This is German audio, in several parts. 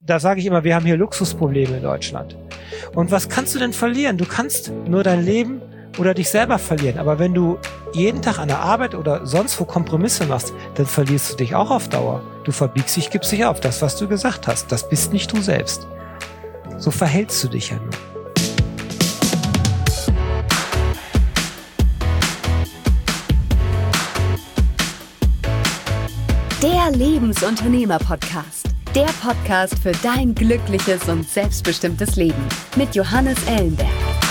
da sage ich immer, wir haben hier Luxusprobleme in Deutschland. Und was kannst du denn verlieren? Du kannst nur dein Leben oder dich selber verlieren. Aber wenn du jeden Tag an der Arbeit oder sonst wo Kompromisse machst, dann verlierst du dich auch auf Dauer. Du verbiegst dich, gibst dich auf. Das, was du gesagt hast, das bist nicht du selbst. So verhältst du dich ja nur. Der Lebensunternehmer-Podcast. Der Podcast für dein glückliches und selbstbestimmtes Leben mit Johannes Ellenberg.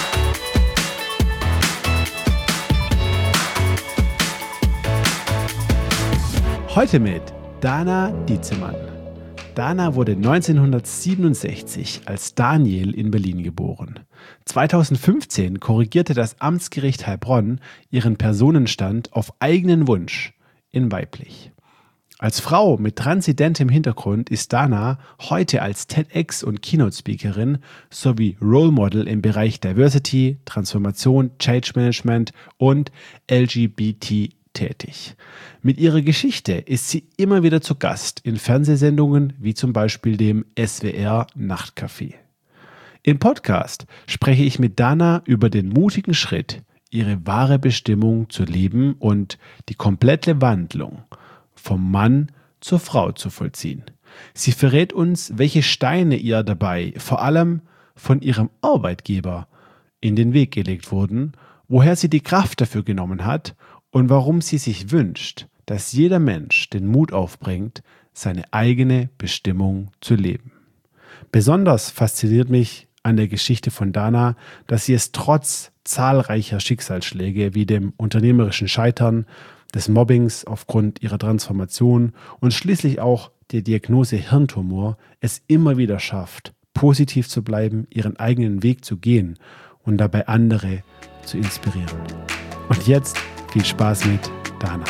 Heute mit Dana Dietzemann. Dana wurde 1967 als Daniel in Berlin geboren. 2015 korrigierte das Amtsgericht Heilbronn ihren Personenstand auf eigenen Wunsch in weiblich. Als Frau mit transidentem Hintergrund ist Dana heute als TEDx- und Keynote-Speakerin sowie Role Model im Bereich Diversity, Transformation, Change Management und LGBT tätig. Mit ihrer Geschichte ist sie immer wieder zu Gast in Fernsehsendungen wie zum Beispiel dem SWR Nachtcafé. Im Podcast spreche ich mit Dana über den mutigen Schritt, ihre wahre Bestimmung zu leben und die komplette Wandlung vom Mann zur Frau zu vollziehen. Sie verrät uns, welche Steine ihr dabei, vor allem von ihrem Arbeitgeber, in den Weg gelegt wurden, woher sie die Kraft dafür genommen hat und warum sie sich wünscht, dass jeder Mensch den Mut aufbringt, seine eigene Bestimmung zu leben. Besonders fasziniert mich an der Geschichte von Dana, dass sie es trotz zahlreicher Schicksalsschläge wie dem unternehmerischen Scheitern, des Mobbings aufgrund ihrer Transformation und schließlich auch der Diagnose Hirntumor es immer wieder schafft, positiv zu bleiben, ihren eigenen Weg zu gehen und dabei andere zu inspirieren. Und jetzt viel Spaß mit Dana.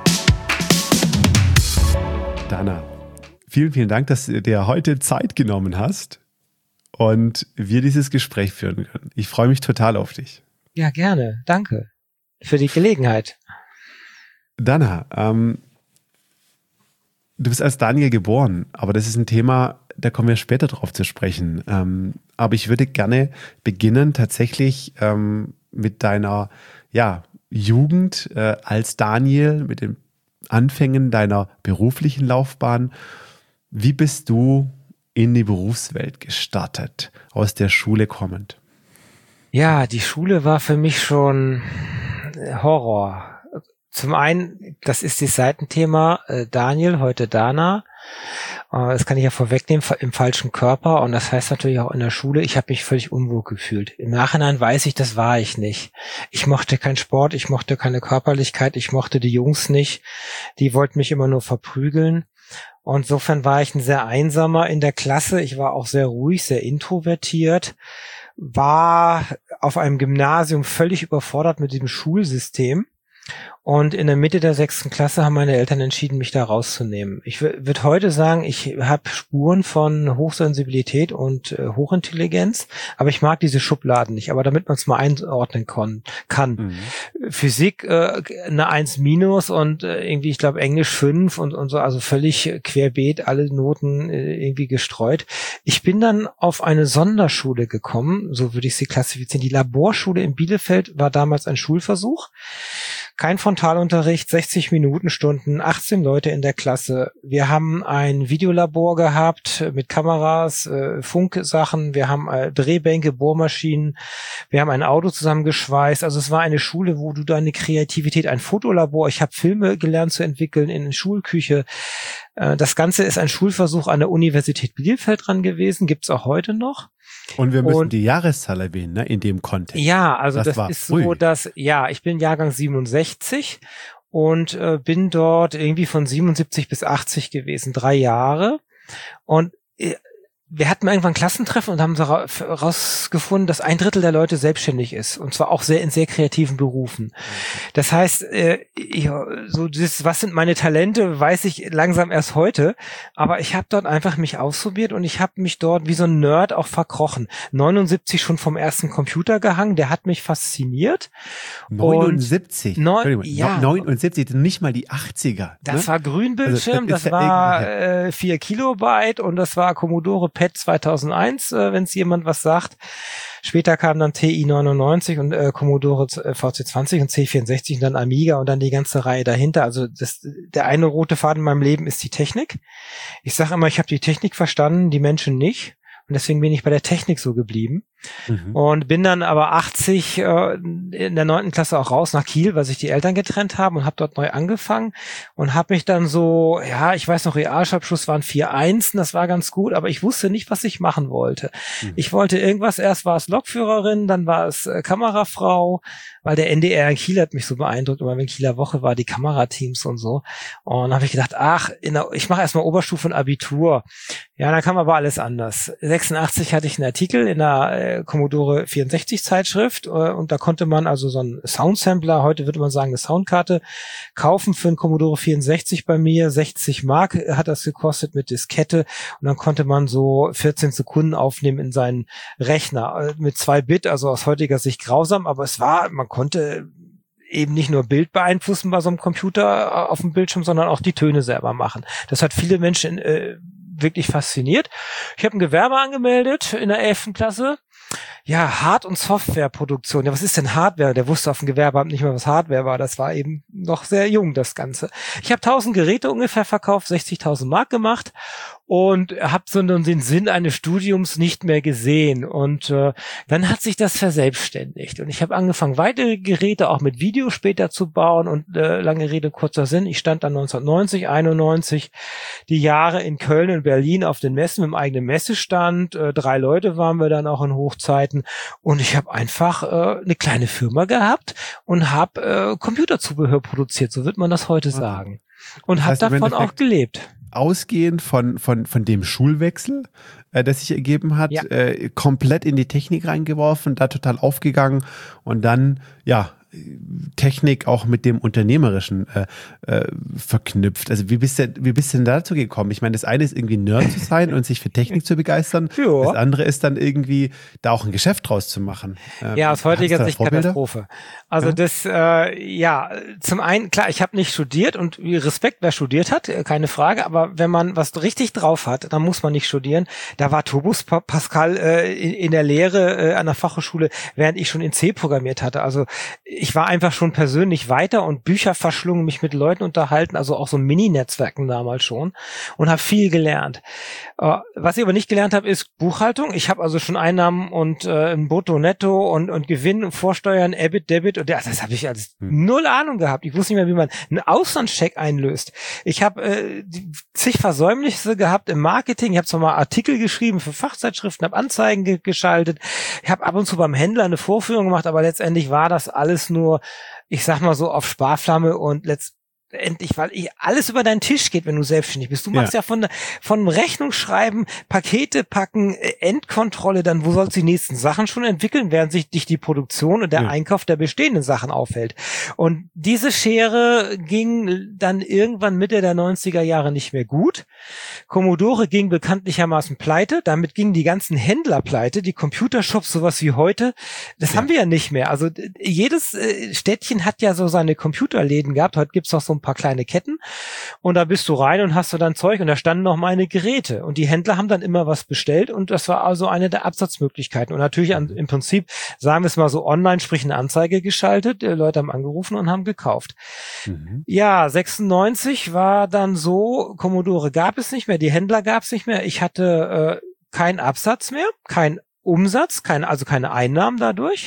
Dana, vielen, vielen Dank, dass du dir heute Zeit genommen hast und wir dieses Gespräch führen können. Ich freue mich total auf dich. Ja, gerne. Danke für die Gelegenheit. Dana, du bist als Daniel geboren, aber das ist ein Thema, da kommen wir später drauf zu sprechen. Aber ich würde gerne beginnen tatsächlich mit deiner Jugend als Daniel, mit den Anfängen deiner beruflichen Laufbahn. Wie bist du in die Berufswelt gestartet, aus der Schule kommend? Ja, die Schule war für mich schon Horror. Zum einen, das ist das Seitenthema Daniel, heute Dana. Das kann ich ja vorwegnehmen, im falschen Körper. Und das heißt natürlich auch in der Schule, ich habe mich völlig unwohl gefühlt. Im Nachhinein weiß ich, das war ich nicht. Ich mochte keinen Sport, ich mochte keine Körperlichkeit, ich mochte die Jungs nicht. Die wollten mich immer nur verprügeln. Und insofern war ich ein sehr einsamer in der Klasse. Ich war auch sehr ruhig, sehr introvertiert. War auf einem Gymnasium völlig überfordert mit diesem Schulsystem. Und in der Mitte der 6. Klasse haben meine Eltern entschieden, mich da rauszunehmen. Ich würde heute sagen, ich habe Spuren von Hochsensibilität und Hochintelligenz, aber ich mag diese Schubladen nicht. Aber damit man es mal einordnen kann. Mhm. Physik eine 1- und irgendwie, ich glaube, Englisch 5 und so, also völlig querbeet, alle Noten irgendwie gestreut. Ich bin dann auf eine Sonderschule gekommen, so würde ich sie klassifizieren. Die Laborschule in Bielefeld war damals ein Schulversuch. Kein Frontalunterricht, 60 Minutenstunden, 18 Leute in der Klasse. Wir haben ein Videolabor gehabt mit Kameras, Funksachen. Wir haben Drehbänke, Bohrmaschinen. Wir haben ein Auto zusammengeschweißt. Also es war eine Schule, wo du deine Kreativität, ein Fotolabor. Ich habe Filme gelernt zu entwickeln in der Schulküche. Das Ganze ist ein Schulversuch an der Universität Bielefeld dran gewesen. Gibt's auch heute noch. Und wir müssen die Jahreszahl erwähnen, ne, in dem Kontext. Ja, also das ist so, dass, ich bin Jahrgang 67 und bin dort irgendwie von 77 bis 80 gewesen, 3 Jahre. Und wir hatten irgendwann ein Klassentreffen und haben herausgefunden, dass 1/3 der Leute selbstständig ist. Und zwar auch in sehr kreativen Berufen. Das heißt, was sind meine Talente, weiß ich langsam erst heute. Aber ich habe dort einfach mich ausprobiert und ich habe mich dort wie so ein Nerd auch verkrochen. 79 schon vom ersten Computer gehangen, der hat mich fasziniert. 79? 79, nicht mal die 80er. Das war Grünbildschirm, also, das war 4 Kilobyte und das war Commodore PET PET 2001, wenn es jemand was sagt. Später kam dann TI 99 und Commodore VC20 und C64 und dann Amiga und dann die ganze Reihe dahinter. Also der eine rote Faden in meinem Leben ist die Technik. Ich sage immer, ich habe die Technik verstanden, die Menschen nicht. Und deswegen bin ich bei der Technik so geblieben. Und bin dann aber 80 in der 9. Klasse auch raus nach Kiel, weil sich die Eltern getrennt haben und habe dort neu angefangen und habe mich dann so, ja, ich weiß noch, Realschulabschluss waren 4.1, das war ganz gut, aber ich wusste nicht, was ich machen wollte. Ich wollte irgendwas, erst war es Lokführerin, dann war es Kamerafrau, weil der NDR in Kiel hat mich so beeindruckt, immer wenn Kieler Woche war, die Kamerateams und so. Und dann habe ich gedacht, ich mache erstmal Oberstufe und Abitur. Ja, dann kam aber alles anders. 86 hatte ich einen Artikel in der Commodore 64 Zeitschrift und da konnte man also so einen Soundsampler, heute würde man sagen eine Soundkarte, kaufen für einen Commodore 64 bei mir. 60 Mark hat das gekostet mit Diskette und dann konnte man so 14 Sekunden aufnehmen in seinen Rechner mit 2 Bit, also aus heutiger Sicht grausam, aber man konnte eben nicht nur Bild beeinflussen bei so einem Computer auf dem Bildschirm, sondern auch die Töne selber machen. Das hat viele Menschen wirklich fasziniert. Ich habe ein Gewerbe angemeldet in der 11. Klasse. Ja, Hard- und Softwareproduktion. Ja, was ist denn Hardware? Der wusste auf dem Gewerbeamt nicht mehr, was Hardware war. Das war eben noch sehr jung, das Ganze. Ich habe 1000 Geräte ungefähr verkauft, 60.000 Mark gemacht und habe so den Sinn eines Studiums nicht mehr gesehen. Und dann hat sich das verselbstständigt. Und ich habe angefangen, weitere Geräte auch mit Video später zu bauen. Und lange Rede, kurzer Sinn. Ich stand dann 1990, 91 die Jahre in Köln und Berlin auf den Messen mit dem eigenen Messestand. 3 Leute waren wir dann auch in Hochzeiten. Und ich habe einfach eine kleine Firma gehabt und habe Computerzubehör produziert. So wird man das heute sagen. Und habe davon auch gelebt. Ausgehend von dem Schulwechsel, der sich ergeben hat, komplett in die Technik reingeworfen, da total aufgegangen und dann, Technik auch mit dem Unternehmerischen verknüpft. Also wie bist du denn dazu gekommen? Ich meine, das eine ist irgendwie Nerd zu sein und sich für Technik zu begeistern. Ja. Das andere ist dann irgendwie da auch ein Geschäft draus zu machen. Aus heutiger Sicht Katastrophe. Also zum einen, klar, ich habe nicht studiert und Respekt, wer studiert hat, keine Frage, aber wenn man was richtig drauf hat, dann muss man nicht studieren. Da war Turbus Pascal in der Lehre an der Fachhochschule, während ich schon in C programmiert hatte. Also ich war einfach schon persönlich weiter und Bücher verschlungen, mich mit Leuten unterhalten, also auch so Mini-Netzwerken damals schon und habe viel gelernt. Was ich aber nicht gelernt habe, ist Buchhaltung. Ich habe also schon Einnahmen und ein Brutto, Netto und Gewinn und Vorsteuern, EBIT, Debit und das habe ich als null Ahnung gehabt. Ich wusste nicht mehr, wie man einen Auslandscheck einlöst. Ich habe zig Versäumnisse gehabt im Marketing. Ich habe zwar mal Artikel geschrieben für Fachzeitschriften, habe Anzeigen geschaltet. Ich habe ab und zu beim Händler eine Vorführung gemacht, aber letztendlich war das alles nur, ich sag mal so, auf Sparflamme und letztendlich, weil alles über deinen Tisch geht, wenn du selbstständig bist. Du machst ja von Rechnungsschreiben, Pakete packen, Endkontrolle, dann wo sollst du die nächsten Sachen schon entwickeln, während sich dich die Produktion und der Einkauf der bestehenden Sachen aufhält. Und diese Schere ging dann irgendwann Mitte der 90er Jahre nicht mehr gut. Commodore ging bekanntlichermaßen pleite, damit gingen die ganzen Händler pleite, die Computershops, sowas wie heute, das haben wir ja nicht mehr. Also jedes Städtchen hat ja so seine Computerläden gehabt, heute gibt's auch so ein paar kleine Ketten und da bist du rein und hast du dann Zeug und da standen noch meine Geräte und die Händler haben dann immer was bestellt und das war also eine der Absatzmöglichkeiten und natürlich im Prinzip, sagen wir es mal so, online, sprich eine Anzeige geschaltet, Leute haben angerufen und haben gekauft. Ja, 96 war dann so, Commodore gab es nicht mehr, die Händler gab es nicht mehr, ich hatte keinen Absatz mehr, keinen Umsatz, also keine Einnahmen dadurch.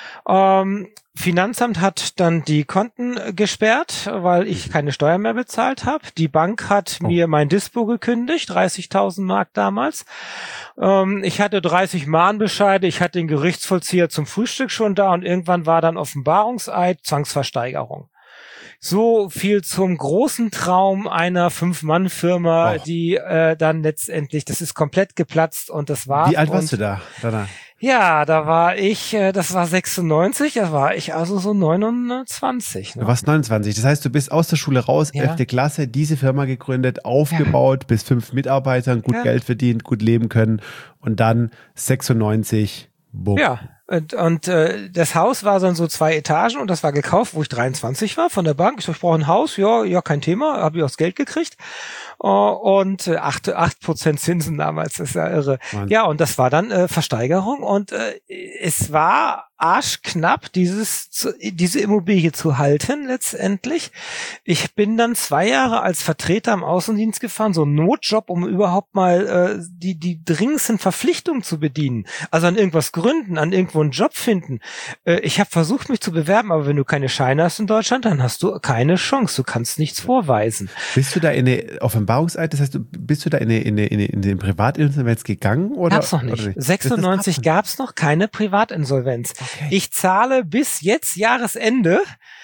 Finanzamt hat dann die Konten gesperrt, weil ich keine Steuern mehr bezahlt habe. Die Bank hat mir mein Dispo gekündigt, 30.000 Mark damals. Ich hatte 30 Mahnbescheide, ich hatte den Gerichtsvollzieher zum Frühstück schon da und irgendwann war dann Offenbarungseid, Zwangsversteigerung. So viel zum großen Traum einer 5-Mann-Firma, die dann letztendlich, das ist komplett geplatzt und das war. Wie alt warst du da danach? Ja, da war ich, das war 96, da war ich also so 29. Ne? Du warst 29, das heißt, du bist aus der Schule raus, 11. Klasse, diese Firma gegründet, aufgebaut, bis 5 Mitarbeitern, gut Geld verdient, gut leben können und dann 96, bumm. Ja, Und das Haus war dann so 2 Etagen und das war gekauft, wo ich 23 war von der Bank. Ich so, ich brauche ein Haus, ja, kein Thema, habe ich auch das Geld gekriegt. Und 8% Zinsen damals, das ist ja irre. Mann. Ja, und das war dann Versteigerung und es war arschknapp, diese Immobilie zu halten letztendlich. Ich bin dann 2 Jahre als Vertreter im Außendienst gefahren, so ein Notjob, um überhaupt mal die dringendsten Verpflichtungen zu bedienen. Also an irgendwas gründen, an irgendwo einen Job finden. Ich habe versucht, mich zu bewerben, aber wenn du keine Scheine hast in Deutschland, dann hast du keine Chance. Du kannst nichts vorweisen. Bist du da in eine Offenbarungseid? Das heißt, bist du da in den Privatinsolvenz gegangen? Oder? Gab's noch nicht. 96 gab's noch keine Privatinsolvenz. Okay. Ich zahle bis jetzt Jahresende,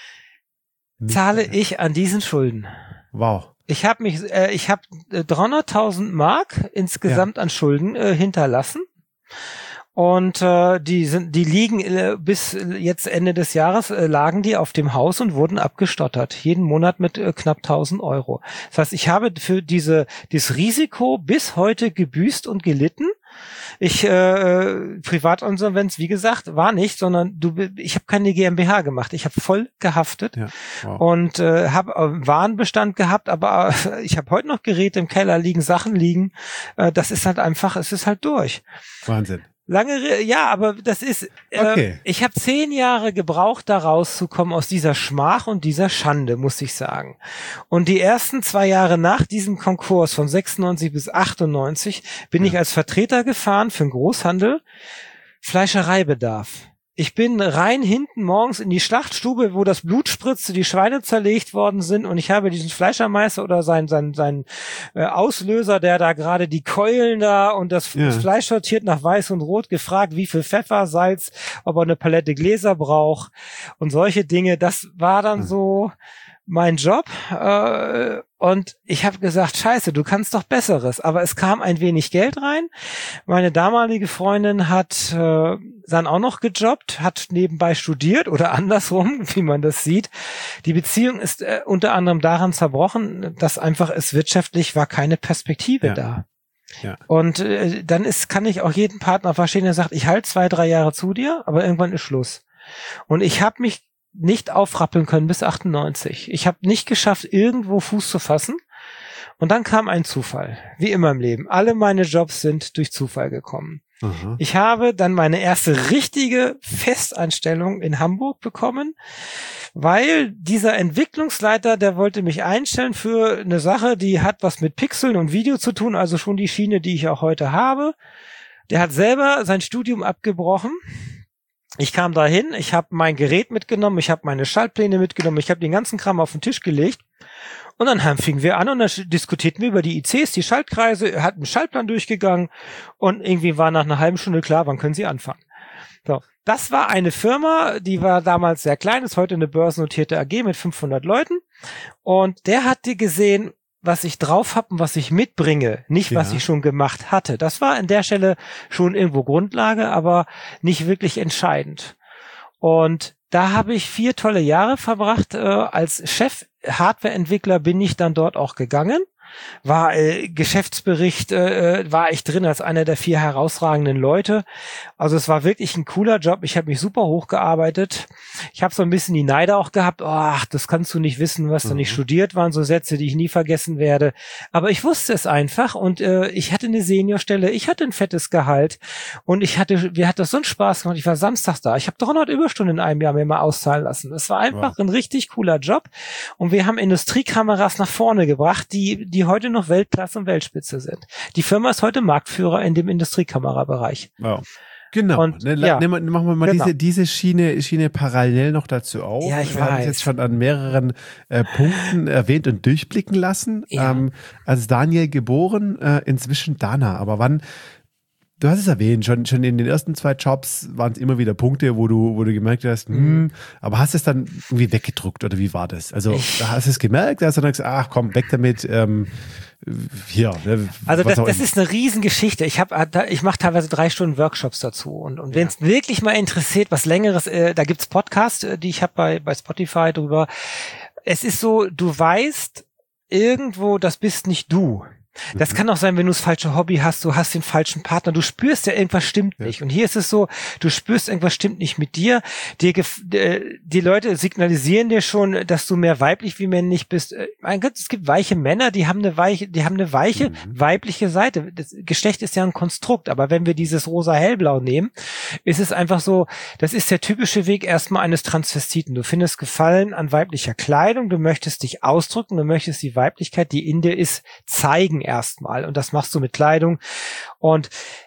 zahle ich an diesen Schulden. Wow. Ich habe 300.000 Mark insgesamt an Schulden hinterlassen. Und die liegen bis jetzt Ende des Jahres lagen die auf dem Haus und wurden abgestottert. Jeden Monat mit knapp 1.000 Euro. Das heißt, ich habe für dieses Risiko bis heute gebüßt und gelitten. Privatinsolvenz, wie gesagt, war nicht, sondern ich habe keine GmbH gemacht. Ich habe voll gehaftet und habe Warenbestand gehabt, aber ich habe heute noch Geräte im Keller liegen, Sachen liegen. Das ist halt einfach, es ist halt durch. Wahnsinn. Ja, aber das ist, ich habe 10 Jahre gebraucht, da rauszukommen aus dieser Schmach und dieser Schande, muss ich sagen. Und die ersten 2 Jahre nach diesem Konkurs von 96 bis 98 bin ich als Vertreter gefahren für den Großhandel, Fleischereibedarf. Ich bin rein hinten morgens in die Schlachtstube, wo das Blut spritzte, die Schweine zerlegt worden sind und ich habe diesen Fleischermeister oder seinen Auslöser, der da gerade die Keulen da und das Fleisch sortiert nach Weiß und Rot, gefragt, wie viel Pfeffer, Salz, ob er eine Palette Gläser braucht und solche Dinge. Das war dann so mein Job und ich habe gesagt, scheiße, du kannst doch Besseres, aber es kam ein wenig Geld rein. Meine damalige Freundin hat dann auch noch gejobbt, hat nebenbei studiert oder andersrum, wie man das sieht. Die Beziehung ist unter anderem daran zerbrochen, dass einfach es wirtschaftlich war keine Perspektive da. Ja. Und dann kann ich auch jeden Partner verstehen, der sagt, ich halte 2-3 Jahre zu dir, aber irgendwann ist Schluss. Und ich habe mich nicht aufrappeln können bis 98. Ich habe nicht geschafft, irgendwo Fuß zu fassen. Und dann kam ein Zufall, wie immer im Leben. Alle meine Jobs sind durch Zufall gekommen. Aha. Ich habe dann meine erste richtige Festanstellung in Hamburg bekommen, weil dieser Entwicklungsleiter, der wollte mich einstellen für eine Sache, die hat was mit Pixeln und Video zu tun, also schon die Schiene, die ich auch heute habe. Der hat selber sein Studium abgebrochen. Ich kam dahin, ich habe mein Gerät mitgenommen, ich habe meine Schaltpläne mitgenommen, ich habe den ganzen Kram auf den Tisch gelegt und dann fingen wir an und dann diskutierten wir über die ICs, die Schaltkreise, hat einen Schaltplan durchgegangen und irgendwie war nach einer halben Stunde klar, wann können Sie anfangen. So, das war eine Firma, die war damals sehr klein, ist heute eine börsennotierte AG mit 500 Leuten und der hatte gesehen, was ich drauf habe und was ich mitbringe, nicht was ich schon gemacht hatte. Das war an der Stelle schon irgendwo Grundlage, aber nicht wirklich entscheidend. Und da habe ich 4 tolle Jahre verbracht. Als Chef-Hardware-Entwickler bin ich dann dort auch gegangen. War Geschäftsbericht, war ich drin als einer der 4 herausragenden Leute. Also es war wirklich ein cooler Job. Ich habe mich super hochgearbeitet. Ich habe so ein bisschen die Neider auch gehabt. Ach, das kannst du nicht wissen, was da nicht studiert waren. So Sätze, die ich nie vergessen werde. Aber ich wusste es einfach und ich hatte eine Seniorstelle. Ich hatte ein fettes Gehalt und mir hat das so einen Spaß gemacht. Ich war samstags da. Ich habe 300 Überstunden in einem Jahr mir mal auszahlen lassen. Es war einfach ein richtig cooler Job und wir haben Industriekameras nach vorne gebracht, die heute noch Weltklasse und Weltspitze sind. Die Firma ist heute Marktführer in dem Industriekamerabereich. Wow. Genau. Und, machen wir mal diese Schiene parallel noch dazu auf. Ja, ich weiß. Haben es jetzt schon an mehreren Punkten erwähnt und durchblicken lassen. Ja. Als Daniel geboren, inzwischen Dana. Aber wann? Du hast es erwähnt, schon in den ersten 2 Jobs waren es immer wieder Punkte, wo du gemerkt hast, aber hast es dann irgendwie weggedruckt oder wie war das? Also hast du es gemerkt, hast du dann gesagt, ach komm, weg damit, Also das ist eine Riesengeschichte. Ich mache teilweise 3 Stunden Workshops dazu und wenn es wirklich mal interessiert, was Längeres, da gibt's Podcasts, die ich habe bei Spotify drüber. Es ist so, du weißt irgendwo, das bist nicht du. Das kann auch sein, wenn du das falsche Hobby hast, du hast den falschen Partner, du spürst ja, irgendwas stimmt nicht. Und hier ist es so, du spürst, irgendwas stimmt nicht mit dir. Die Leute signalisieren dir schon, dass du mehr weiblich wie männlich bist. Mein Gott, es gibt weiche Männer, die haben eine weiche weibliche Seite. Das Geschlecht ist ja ein Konstrukt, aber wenn wir dieses rosa-hellblau nehmen, ist es einfach so, das ist der typische Weg erstmal eines Transvestiten. Du findest Gefallen an weiblicher Kleidung, du möchtest dich ausdrücken, du möchtest die Weiblichkeit, die in dir ist, zeigen erstmal. Und das machst du mit Kleidung. Und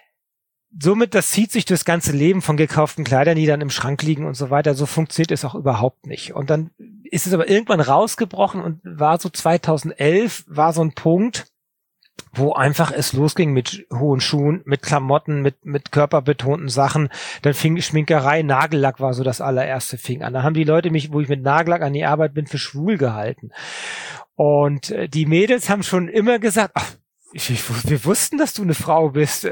somit, das zieht sich durchs ganze Leben von gekauften Kleidern, die dann im Schrank liegen und so weiter. So funktioniert es auch überhaupt nicht. Und dann ist es aber irgendwann rausgebrochen und war so 2011, war so ein Punkt, wo einfach es losging mit hohen Schuhen, mit Klamotten, mit körperbetonten Sachen. Dann fing Schminkerei, Nagellack war so das allererste, fing an. Dann haben die Leute mich, wo ich mit Nagellack an die Arbeit bin, für schwul gehalten. Und die Mädels haben schon immer gesagt, ach, wir wussten, dass du eine Frau bist.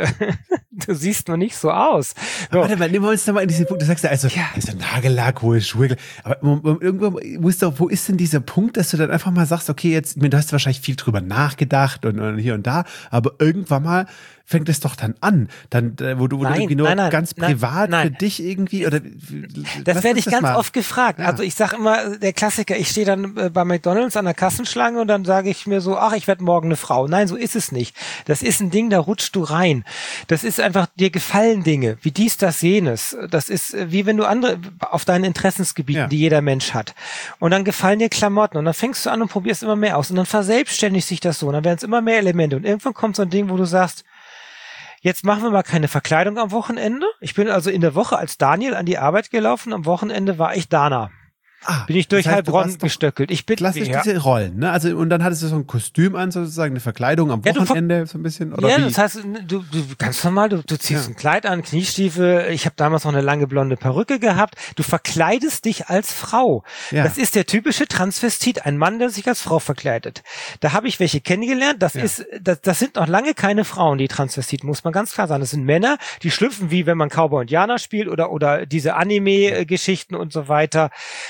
Du siehst noch nicht so aus. So. Warte mal, nehmen wir uns nochmal in diesen Punkt. Du sagst ja, also Nagellack, hohe Schuhe. Aber irgendwo wo ist denn dieser Punkt, dass du dann einfach mal sagst, okay, jetzt, du hast wahrscheinlich viel drüber nachgedacht und hier und da, aber irgendwann mal fängt es doch dann an, wo du irgendwie nur ganz privat für dich irgendwie, oder? Das werde ich ganz oft gefragt. Ja. Also ich sage immer, der Klassiker, ich stehe dann bei McDonald's an der Kassenschlange und dann sage ich mir so, ach, ich werde morgen eine Frau. Nein, so ist es nicht. Das ist ein Ding, da rutschst du rein. Das ist einfach, dir gefallen Dinge, wie dies, das, jenes. Das ist wie wenn du andere auf deinen Interessensgebieten, die jeder Mensch hat. Und dann gefallen dir Klamotten und dann fängst du an und probierst immer mehr aus und dann verselbstständigt sich das so und dann werden es immer mehr Elemente und irgendwann kommt so ein Ding, wo du sagst, jetzt machen wir mal keine Verkleidung am Wochenende. Ich bin also in der Woche als Daniel an die Arbeit gelaufen. Am Wochenende war ich Dana. Bin ich durch Heilbronn gestöckelt. Ich bin klassisch diese Rollen, ne? Also und dann hattest du so ein Kostüm an, sozusagen eine Verkleidung am Wochenende so ein bisschen, oder wie? Das heißt, du ganz normal, du ziehst ein Kleid an, Kniestiefel. Ich habe damals noch eine lange blonde Perücke gehabt. Du verkleidest dich als Frau. Ja. Das ist der typische Transvestit, ein Mann, der sich als Frau verkleidet. Da habe ich welche kennengelernt. Das sind noch lange keine Frauen, die Transvestiten, muss man ganz klar sagen. Das sind Männer, die schlüpfen wie wenn man Cowboy und Indianer spielt oder diese Anime-Geschichten und so weiter.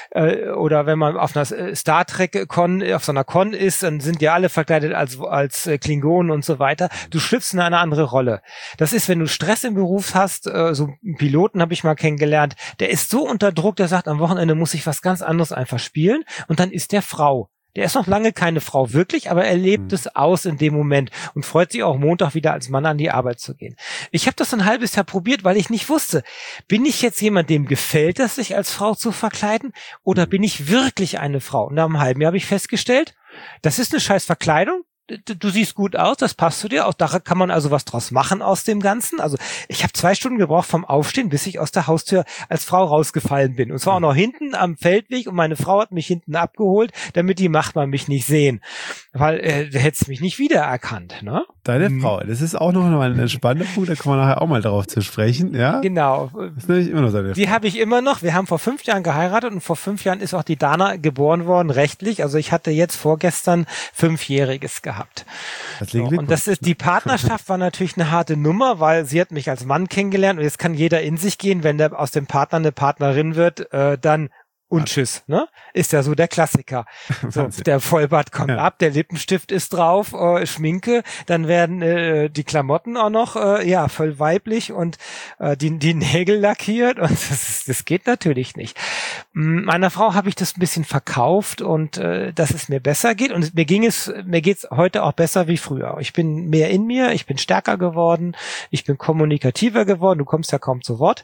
Oder wenn man auf einer Star Trek Con, auf so einer Con ist, dann sind ja alle verkleidet als Klingonen und so weiter. Du schlüpfst in eine andere Rolle. Das ist, wenn du Stress im Beruf hast, so einen Piloten habe ich mal kennengelernt, der ist so unter Druck, der sagt, am Wochenende muss ich was ganz anderes einfach spielen und dann ist der Frau. Der ist noch lange keine Frau wirklich, aber er lebt es aus in dem Moment und freut sich auch Montag wieder als Mann an die Arbeit zu gehen. Ich habe das ein halbes Jahr probiert, weil ich nicht wusste, bin ich jetzt jemand, dem gefällt es, sich als Frau zu verkleiden oder bin ich wirklich eine Frau? Und nach einem halben Jahr habe ich festgestellt, das ist eine scheiß Verkleidung. Du siehst gut aus, das passt zu dir. Auch da kann man also was draus machen aus dem Ganzen. Also ich habe 2 Stunden gebraucht vom Aufstehen, bis ich aus der Haustür als Frau rausgefallen bin. Und zwar auch noch hinten am Feldweg und meine Frau hat mich hinten abgeholt, damit die Machtmann mich nicht sehen. Weil du hättest mich nicht wiedererkannt, ne? Deine Frau, das ist auch noch mal ein spannender Punkt, da kommen wir nachher auch mal drauf zu sprechen, ja? Genau. Das ist nämlich immer noch seine Frau. Die habe ich immer noch. Wir haben vor 5 Jahren geheiratet und vor 5 Jahren ist auch die Dana geboren worden, rechtlich. Also ich hatte jetzt vorgestern 5-Jähriges gehabt. Und das ist, die Partnerschaft war natürlich eine harte Nummer, weil sie hat mich als Mann kennengelernt und jetzt kann jeder in sich gehen, wenn der aus dem Partner eine Partnerin wird, dann und tschüss, ne? Ist ja so der Klassiker. So, der Vollbart kommt ab, der Lippenstift ist drauf, Schminke, dann werden die Klamotten auch noch voll weiblich und die Nägel lackiert und das geht natürlich nicht. Meiner Frau habe ich das ein bisschen verkauft und dass es mir besser geht und mir geht's heute auch besser wie früher. Ich bin mehr in mir, ich bin stärker geworden, ich bin kommunikativer geworden, du kommst ja kaum zu Wort.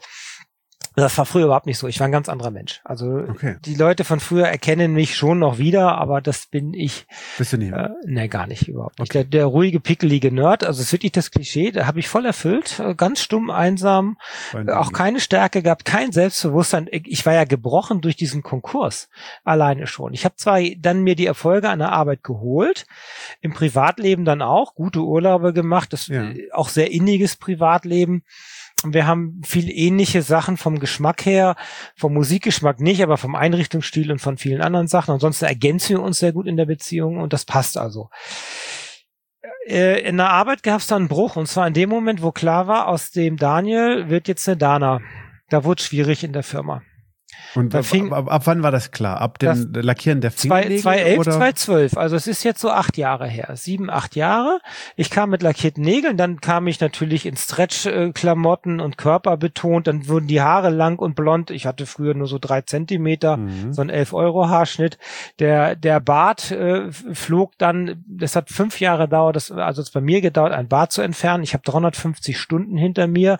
Das war früher überhaupt nicht so. Ich war ein ganz anderer Mensch. Also Die Leute von früher erkennen mich schon noch wieder, aber das bin ich. Bist du nicht? Nee, gar nicht, überhaupt nicht. Der ruhige, pickelige Nerd, also es ist wirklich das Klischee, da habe ich voll erfüllt. Ganz stumm, einsam, auch keine Stärke gehabt, kein Selbstbewusstsein. Ich war ja gebrochen durch diesen Konkurs alleine schon. Ich habe zwar dann mir die Erfolge an der Arbeit geholt, im Privatleben dann auch, gute Urlaube gemacht, auch sehr inniges Privatleben. Wir haben viel ähnliche Sachen vom Geschmack her, vom Musikgeschmack nicht, aber vom Einrichtungsstil und von vielen anderen Sachen. Ansonsten ergänzen wir uns sehr gut in der Beziehung und das passt also. In der Arbeit gab es dann einen Bruch und zwar in dem Moment, wo klar war, aus dem Daniel wird jetzt eine Dana. Da wurde es schwierig in der Firma. Und ab wann war das klar? Ab dem Lackieren der Fingernägel? 2011, 2012. Also es ist jetzt so 8 Jahre her. 7, 8 Jahre. Ich kam mit lackierten Nägeln, dann kam ich natürlich in Stretch-Klamotten und Körper betont. Dann wurden die Haare lang und blond. Ich hatte früher nur so 3 Zentimeter, so ein 11-Euro-Haarschnitt. Der Bart flog dann, das hat 5 Jahre gedauert, also es bei mir gedauert, ein Bart zu entfernen. Ich habe 350 Stunden hinter mir.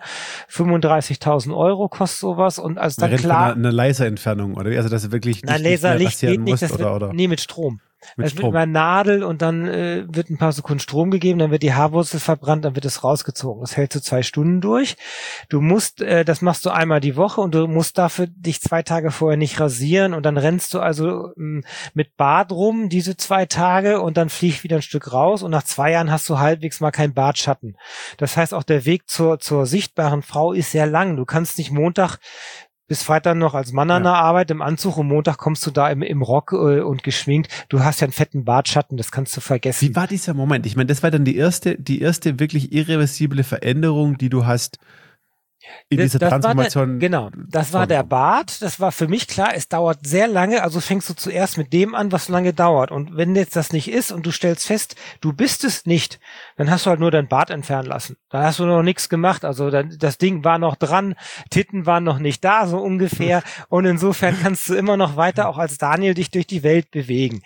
35.000 Euro kostet sowas. Und als dann klar... Eine Laserentfernung, oder wie? Also, dass du wirklich nicht Laserlicht geht nicht, das oder? Nee, mit Strom. Es wird über Nadel und dann wird ein paar Sekunden Strom gegeben, dann wird die Haarwurzel verbrannt, dann wird es rausgezogen. Das hält so 2 Stunden durch. Du musst, das machst du einmal die Woche und du musst dafür dich 2 Tage vorher nicht rasieren und dann rennst du also mit Bart rum diese 2 Tage und dann fliegt wieder ein Stück raus und nach 2 Jahren hast du halbwegs mal keinen Bartschatten. Das heißt, auch der Weg zur sichtbaren Frau ist sehr lang. Du kannst nicht Montag bis Freitag noch als Mann an der Arbeit im Anzug und Montag kommst du da im Rock und geschminkt. Du hast ja einen fetten Bartschatten, das kannst du vergessen. Wie war dieser Moment? Ich meine, das war dann die erste wirklich irreversible Veränderung, die du hast in dieser Transformation. Das war der Bart. Das war für mich klar, es dauert sehr lange, also fängst du zuerst mit dem an, was lange dauert. Und wenn jetzt das nicht ist und du stellst fest, du bist es nicht, dann hast du halt nur dein Bart entfernen lassen. Da hast du noch nichts gemacht. Also das Ding war noch dran, Titten waren noch nicht da, so ungefähr. Und insofern kannst du immer noch weiter auch als Daniel dich durch die Welt bewegen.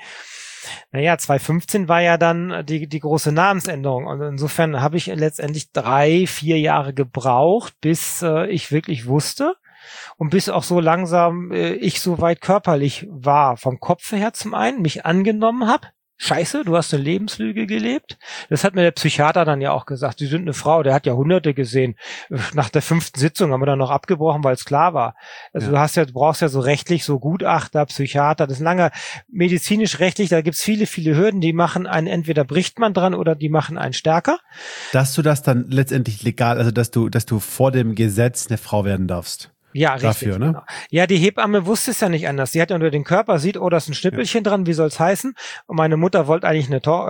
Naja, 2015 war ja dann die große Namensänderung und insofern habe ich letztendlich 3-4 Jahre gebraucht, bis ich wirklich wusste und bis auch so langsam ich so weit körperlich war, vom Kopf her zum einen, mich angenommen habe. Scheiße, du hast eine Lebenslüge gelebt. Das hat mir der Psychiater dann ja auch gesagt. Sie sind eine Frau, der hat ja Hunderte gesehen. Nach der 5. Sitzung haben wir dann noch abgebrochen, weil es klar war. Also du brauchst ja so rechtlich so Gutachter, Psychiater. Das ist lange medizinisch-rechtlich, da gibt's viele, viele Hürden, die machen einen, entweder bricht man dran oder die machen einen stärker. Dass du das dann letztendlich legal, also dass du vor dem Gesetz eine Frau werden darfst. Ja, richtig. Dafür, ne? Genau. Ja, die Hebamme wusste es ja nicht anders. Sie hat ja nur den Körper, sieht, oh, da ist ein Schnippelchen dran, wie soll's heißen? Und meine Mutter wollte eigentlich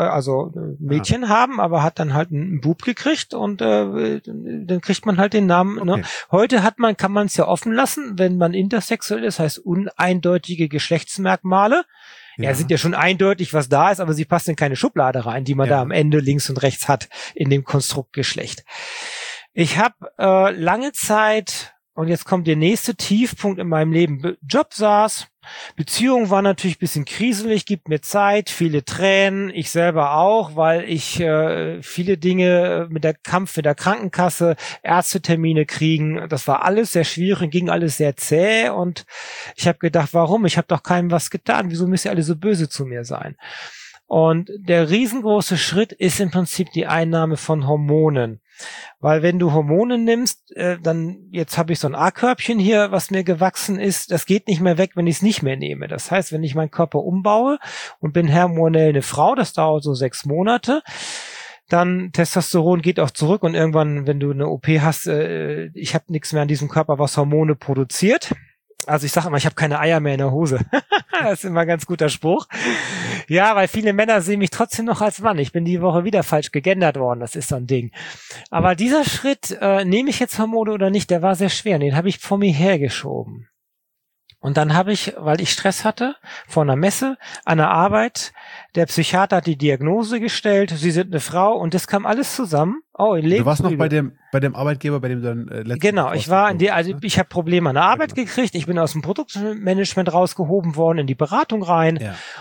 ein Mädchen haben, aber hat dann halt einen Bub gekriegt und dann kriegt man halt den Namen. Okay. Ne? Heute kann man es ja offen lassen, wenn man intersexuell ist, heißt uneindeutige Geschlechtsmerkmale. Ja, sind ja schon eindeutig, was da ist, aber sie passt in keine Schublade rein, die man da am Ende links und rechts hat in dem Konstrukt Geschlecht. Ich habe lange Zeit... Und jetzt kommt der nächste Tiefpunkt in meinem Leben. Job saß, Beziehung war natürlich ein bisschen kriselig, gibt mir Zeit, viele Tränen, ich selber auch, weil ich viele Dinge mit der Kampf mit der Krankenkasse, Ärztetermine kriegen, das war alles sehr schwierig, ging alles sehr zäh und ich habe gedacht, warum? Ich habe doch keinem was getan, wieso müsst ihr alle so böse zu mir sein? Und der riesengroße Schritt ist im Prinzip die Einnahme von Hormonen. Weil wenn du Hormone nimmst, dann, jetzt habe ich so ein A-Körbchen hier, was mir gewachsen ist, das geht nicht mehr weg, wenn ich es nicht mehr nehme. Das heißt, wenn ich meinen Körper umbaue und bin hormonell eine Frau, das dauert so 6 Monate, dann Testosteron geht auch zurück und irgendwann, wenn du eine OP hast, ich habe nichts mehr an diesem Körper, was Hormone produziert. Also ich sage immer, ich habe keine Eier mehr in der Hose. Das ist immer ein ganz guter Spruch. Ja, weil viele Männer sehen mich trotzdem noch als Mann. Ich bin die Woche wieder falsch gegendert worden. Das ist so ein Ding. Aber dieser Schritt, nehme ich jetzt Hormone oder nicht, der war sehr schwer. Den habe ich vor mir hergeschoben. Und dann habe ich, weil ich Stress hatte, vor einer Messe, an der Arbeit, der Psychiater hat die Diagnose gestellt, Sie sind eine Frau und das kam alles zusammen. Oh, du warst noch bei dem Arbeitgeber, bei dem du dann letztens... Genau, ich habe Probleme an der Arbeit gekriegt, ich bin aus dem Produktmanagement rausgehoben worden, in die Beratung rein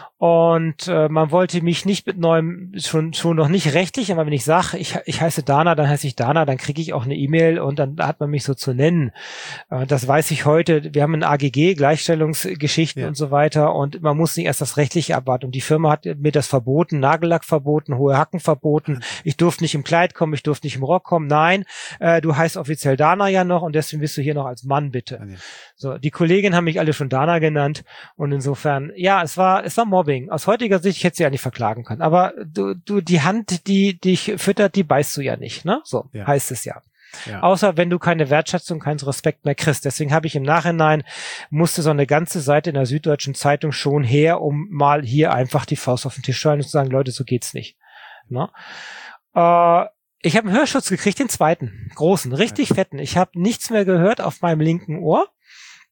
und man wollte mich nicht mit neuem, schon noch nicht rechtlich, aber wenn ich sage, ich heiße Dana, dann heiße ich Dana, dann kriege ich auch eine E-Mail und dann hat man mich so zu nennen. Das weiß ich heute, wir haben ein AGG, Gleichstellungsgeschichten und so weiter und man muss nicht erst das Rechtliche abwarten und die Firma hat mir das verboten, Nagellack verboten, hohe Hacken verboten, ich durfte nicht im Kleid kommen, ich durfte nicht im Rock kommen, nein, du heißt offiziell Dana ja noch und deswegen bist du hier noch als Mann, bitte. Okay. So, die Kolleginnen haben mich alle schon Dana genannt und insofern, ja, es war Mobbing. Aus heutiger Sicht, ich hätte sie ja nicht verklagen können, aber du die Hand, die dich füttert, die beißt du ja nicht, ne? So heißt es ja. Außer wenn du keine Wertschätzung, keinen Respekt mehr kriegst. Deswegen habe ich im Nachhinein, musste so eine ganze Seite in der Süddeutschen Zeitung schon her, um mal hier einfach die Faust auf den Tisch zu halten und zu sagen, Leute, so geht's nicht. Ne? Ich habe einen Hörschutz gekriegt, den zweiten, großen, richtig fetten. Ich habe nichts mehr gehört auf meinem linken Ohr.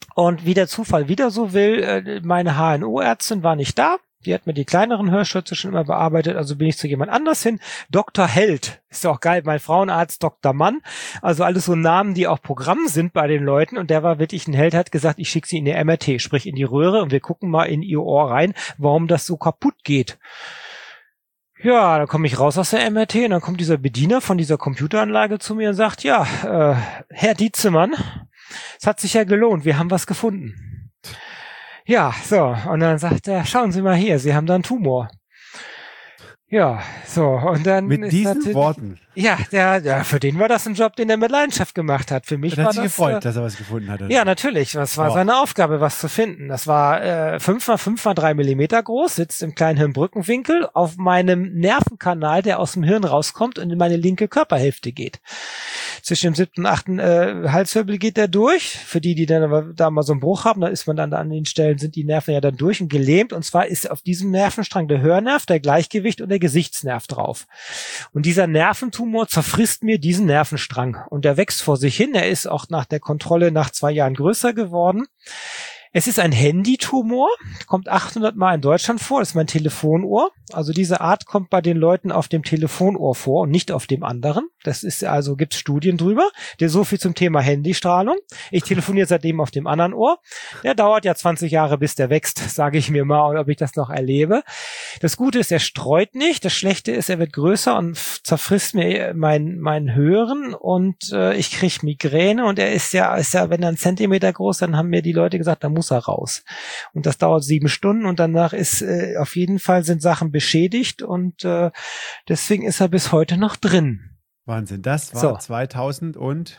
Und wie der Zufall wieder so will, meine HNO-Ärztin war nicht da. Die hat mir die kleineren Hörschütze schon immer bearbeitet, also bin ich zu jemand anders hin. Dr. Held, ist ja auch geil, mein Frauenarzt Dr. Mann, also alles so Namen, die auch Programm sind bei den Leuten, und der war wirklich ein Held, hat gesagt, ich schicke sie in die MRT, sprich in die Röhre, und wir gucken mal in ihr Ohr rein, warum das so kaputt geht. Ja, dann komme ich raus aus der MRT und dann kommt dieser Bediener von dieser Computeranlage zu mir und sagt, ja, Herr Dietzemann, es hat sich ja gelohnt, wir haben was gefunden. Ja, so, und dann sagt er, schauen Sie mal hier, Sie haben da einen Tumor. Ja, so, und dann mit diesen Worten. Ja, für den war das ein Job, den er mit Leidenschaft gemacht hat. Für mich war das... Hat sich gefreut, dass er was gefunden hat. Oder? Ja, natürlich. Das war seine Aufgabe, was zu finden. Das war 5x5x3 Millimeter groß, sitzt im kleinen Hirnbrückenwinkel auf meinem Nervenkanal, der aus dem Hirn rauskommt und in meine linke Körperhälfte geht. Zwischen dem 7. und 8. Halswirbel geht der durch. Für die dann aber da mal so einen Bruch haben, da ist man dann an den Stellen, sind die Nerven ja dann durch und gelähmt. Und zwar ist auf diesem Nervenstrang der Hörnerv, der Gleichgewicht und der Gesichtsnerv drauf. Und dieser Nerventumor zerfrisst mir diesen Nervenstrang. Und der wächst vor sich hin. Er ist auch nach der Kontrolle nach 2 Jahren größer geworden. Es ist ein Handytumor, kommt 800 Mal in Deutschland vor, das ist mein Telefonohr. Also diese Art kommt bei den Leuten auf dem Telefonohr vor und nicht auf dem anderen. Das ist also, gibt's Studien drüber. Der so viel zum Thema Handystrahlung. Ich telefoniere seitdem auf dem anderen Ohr. Der dauert ja 20 Jahre, bis der wächst, sage ich mir mal, ob ich das noch erlebe. Das Gute ist, er streut nicht. Das Schlechte ist, er wird größer und zerfrisst mir mein Hören und ich kriege Migräne und er ist ja, wenn er 1 Zentimeter groß, dann haben mir die Leute gesagt, da muss er raus. Und das dauert 7 Stunden und danach ist auf jeden Fall sind Sachen beschädigt und deswegen ist er bis heute noch drin. Wahnsinn, das war 2000 und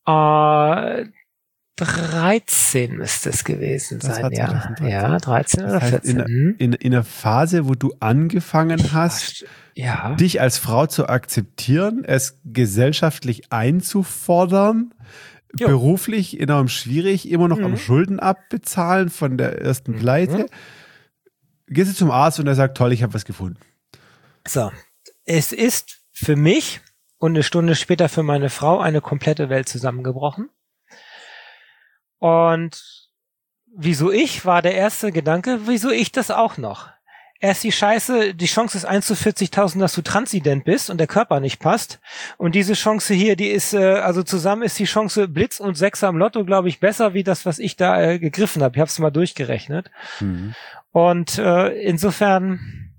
13 müsste es gewesen das sein, ja, 13 oder 14. Das heißt, in der Phase, wo du angefangen hast, dich als Frau zu akzeptieren, es gesellschaftlich einzufordern, beruflich enorm schwierig, immer noch am Schulden abbezahlen von der ersten Pleite. Gehst du zum Arzt und er sagt, toll, ich habe was gefunden. So, es ist für mich und 1 Stunde später für meine Frau eine komplette Welt zusammengebrochen. Und wieso ich, war der erste Gedanke, wieso ich das auch noch? Erst die Chance ist 1 zu 40.000, dass du transident bist und der Körper nicht passt. Und diese Chance hier, die ist, also zusammen ist die Chance Blitz und 6 am Lotto, glaube ich, besser wie das, was ich da gegriffen habe. Ich habe es mal durchgerechnet. Und insofern,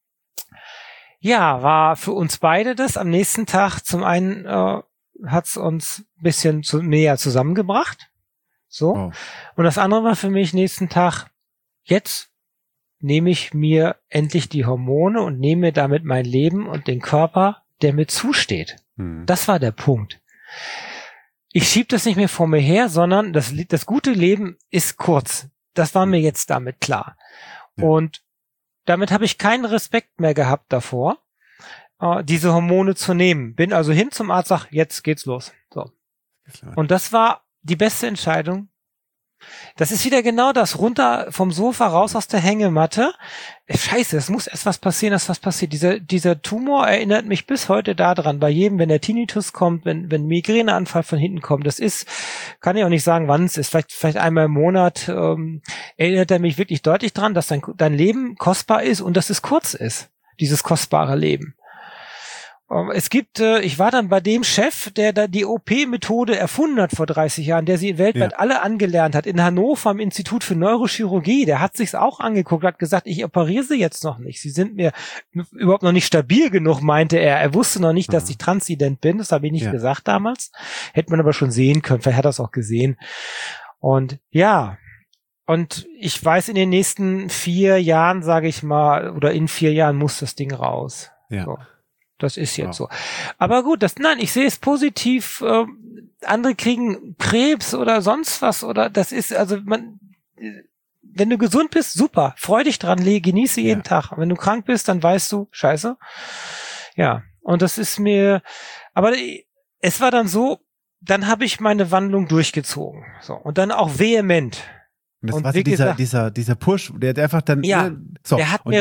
ja, war für uns beide das am nächsten Tag. Zum einen hat es uns ein bisschen näher zusammengebracht. So. Oh. Und das andere war für mich nächsten Tag, jetzt nehme ich mir endlich die Hormone und nehme mir damit mein Leben und den Körper, der mir zusteht. Das war der Punkt. Ich schieb das nicht mehr vor mir her, sondern das gute Leben ist kurz. Das war mir jetzt damit klar. Ja. Und damit habe ich keinen Respekt mehr gehabt davor, diese Hormone zu nehmen. Bin also hin zum Arzt, sag, jetzt geht's los. So. Und das war die beste Entscheidung. Das ist wieder genau das, runter vom Sofa, raus aus der Hängematte. Scheiße, es muss erst was passieren, dass was passiert. Dieser Tumor erinnert mich bis heute daran, bei jedem, wenn der Tinnitus kommt, wenn Migräneanfall von hinten kommt, das ist, kann ich auch nicht sagen, wann es ist, vielleicht einmal im Monat, erinnert er mich wirklich deutlich dran, dass dein Leben kostbar ist und dass es kurz ist, dieses kostbare Leben. Es gibt, ich war dann bei dem Chef, der da die OP-Methode erfunden hat vor 30 Jahren, der sie weltweit alle angelernt hat, in Hannover am Institut für Neurochirurgie, der hat sich's auch angeguckt, hat gesagt, ich operiere sie jetzt noch nicht, sie sind mir überhaupt noch nicht stabil genug, meinte er. Er wusste noch nicht, dass ich transident bin, das habe ich nicht gesagt damals, hätte man aber schon sehen können, vielleicht hat er es auch gesehen. Und ja, und ich weiß, in den nächsten 4 Jahren, sage ich mal, oder in 4 Jahren muss das Ding raus. Ja. So. Das ist jetzt so. Aber gut, ich sehe es positiv. Andere kriegen Krebs oder sonst was oder das ist, also wenn du gesund bist, super, freu dich dran, genieße jeden Tag. Wenn du krank bist, dann weißt du, scheiße. Ja, und das ist mir, aber es war dann so, dann habe ich meine Wandlung durchgezogen. So, und dann auch vehement. Und das Und war wie gesagt, dieser Push, der einfach dann... Ja, so. der hat mir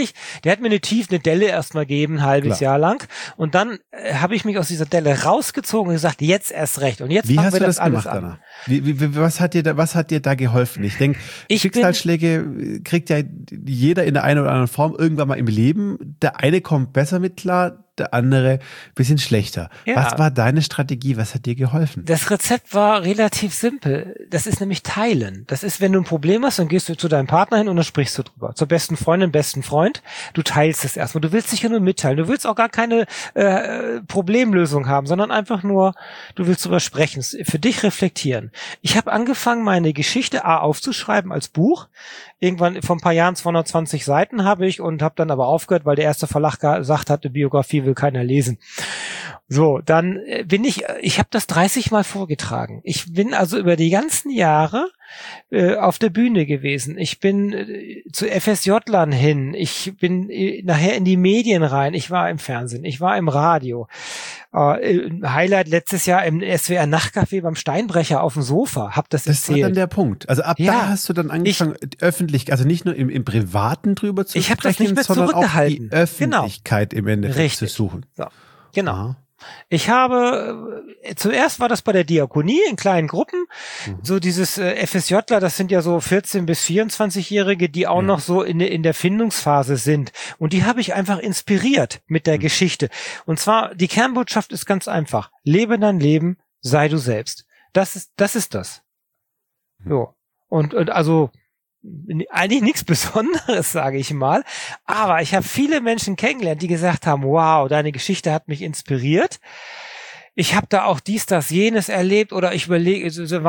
eine Delle erstmal gegeben, ein halbes Jahr lang. Und dann habe ich mich aus dieser Delle rausgezogen und gesagt, jetzt erst recht. Und jetzt fangen wir das alles an. Was hat dir da geholfen? Ich denke, Schicksalsschläge kriegt ja jeder in der einen oder anderen Form irgendwann mal im Leben. Der eine kommt besser mit klar, der andere ein bisschen schlechter. Ja. Was war deine Strategie? Was hat dir geholfen? Das Rezept war relativ simpel. Das ist nämlich Teilen. Das ist, wenn du ein Problem hast, dann gehst du zu deinem Partner hin und dann sprichst du drüber. Zur besten Freundin, besten Freund. Du teilst es erstmal. Du willst dich ja nur mitteilen. Du willst auch gar keine Problemlösung haben, sondern einfach nur, du willst drüber sprechen, für dich reflektieren. Ich habe angefangen, meine Geschichte aufzuschreiben als Buch. Irgendwann vor ein paar Jahren 220 Seiten habe ich und habe dann aber aufgehört, weil der erste Verlag gesagt hat, eine Biografie will keiner lesen. So, dann ich habe das 30 Mal vorgetragen. Ich bin also über die ganzen Jahre auf der Bühne gewesen. Ich bin zu FSJ-Lern hin. Ich bin nachher in die Medien rein. Ich war im Fernsehen. Ich war im Radio. Highlight letztes Jahr im SWR Nachtcafé beim Steinbrecher auf dem Sofa. Hab das erzählt. Das war dann der Punkt. Also ab da hast du dann angefangen, öffentlich, also nicht nur im Privaten drüber zu sprechen, sondern auch die Öffentlichkeit im Endeffekt zu suchen. So. Genau. Aha. Ich habe, zuerst war das bei der Diakonie in kleinen Gruppen, so dieses FSJler, das sind ja so 14- bis 24-Jährige, die auch noch so in der Findungsphase sind. Und die habe ich einfach inspiriert mit der Geschichte. Und zwar, die Kernbotschaft ist ganz einfach. Lebe dein Leben, sei du selbst. Das ist das. So. Und also, eigentlich nichts Besonderes, sage ich mal. Aber ich habe viele Menschen kennengelernt, die gesagt haben, wow, deine Geschichte hat mich inspiriert. Ich habe da auch dies, das, jenes erlebt oder ich überlege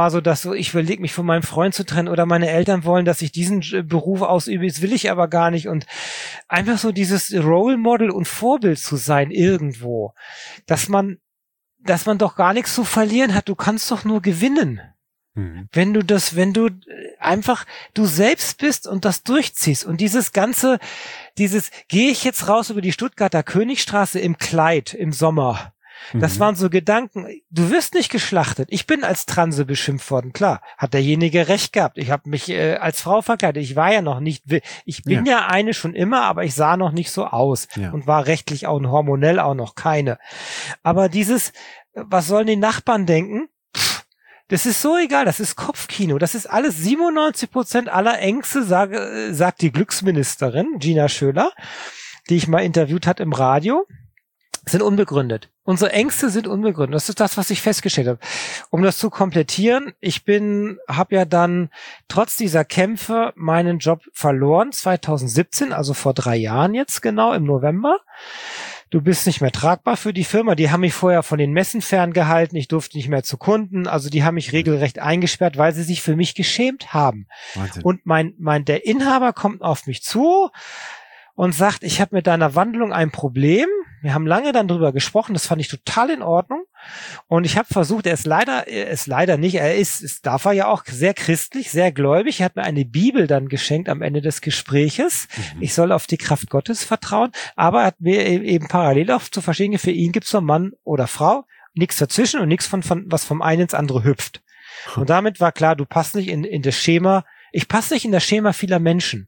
mich von meinem Freund zu trennen oder meine Eltern wollen, dass ich diesen Beruf ausübe, das will ich aber gar nicht. Und einfach so dieses Role Model und Vorbild zu sein irgendwo, dass man doch gar nichts zu verlieren hat, du kannst doch nur gewinnen. Wenn du einfach du selbst bist und das durchziehst und gehe ich jetzt raus über die Stuttgarter Königstraße im Kleid im Sommer. Das waren so Gedanken, du wirst nicht geschlachtet. Ich bin als Transe beschimpft worden, klar, hat derjenige recht gehabt. Ich habe mich als Frau verkleidet, ich war ja noch nicht, ich bin ja eine schon immer, aber ich sah noch nicht so aus und war rechtlich auch hormonell auch noch keine. Aber was sollen die Nachbarn denken? Das ist so egal, das ist Kopfkino, das ist alles 97% aller Ängste, sagt die Glücksministerin Gina Schöler, die ich mal interviewt hat im Radio, sind unbegründet. Unsere Ängste sind unbegründet. Das ist das, was ich festgestellt habe. Um das zu komplettieren, habe ja dann trotz dieser Kämpfe meinen Job verloren, 2017, also vor 3 Jahren jetzt genau, im November. Du bist nicht mehr tragbar für die Firma. Die haben mich vorher von den Messen ferngehalten. Ich durfte nicht mehr zu Kunden. Also die haben mich regelrecht eingesperrt, weil sie sich für mich geschämt haben. Wahnsinn. Und der Inhaber kommt auf mich zu und sagt, ich habe mit deiner Wandlung ein Problem. Wir haben lange dann drüber gesprochen. Das fand ich total in Ordnung. Und ich habe versucht, er ist leider nicht, darf er ja auch sehr christlich, sehr gläubig. Er hat mir eine Bibel dann geschenkt am Ende des Gespräches. Ich soll auf die Kraft Gottes vertrauen. Aber er hat mir eben parallel auch zu verstehen, für ihn gibt's nur Mann oder Frau, nichts dazwischen und nichts von was vom einen ins andere hüpft. Und damit war klar, du passt nicht in das Schema, ich passe nicht in das Schema vieler Menschen.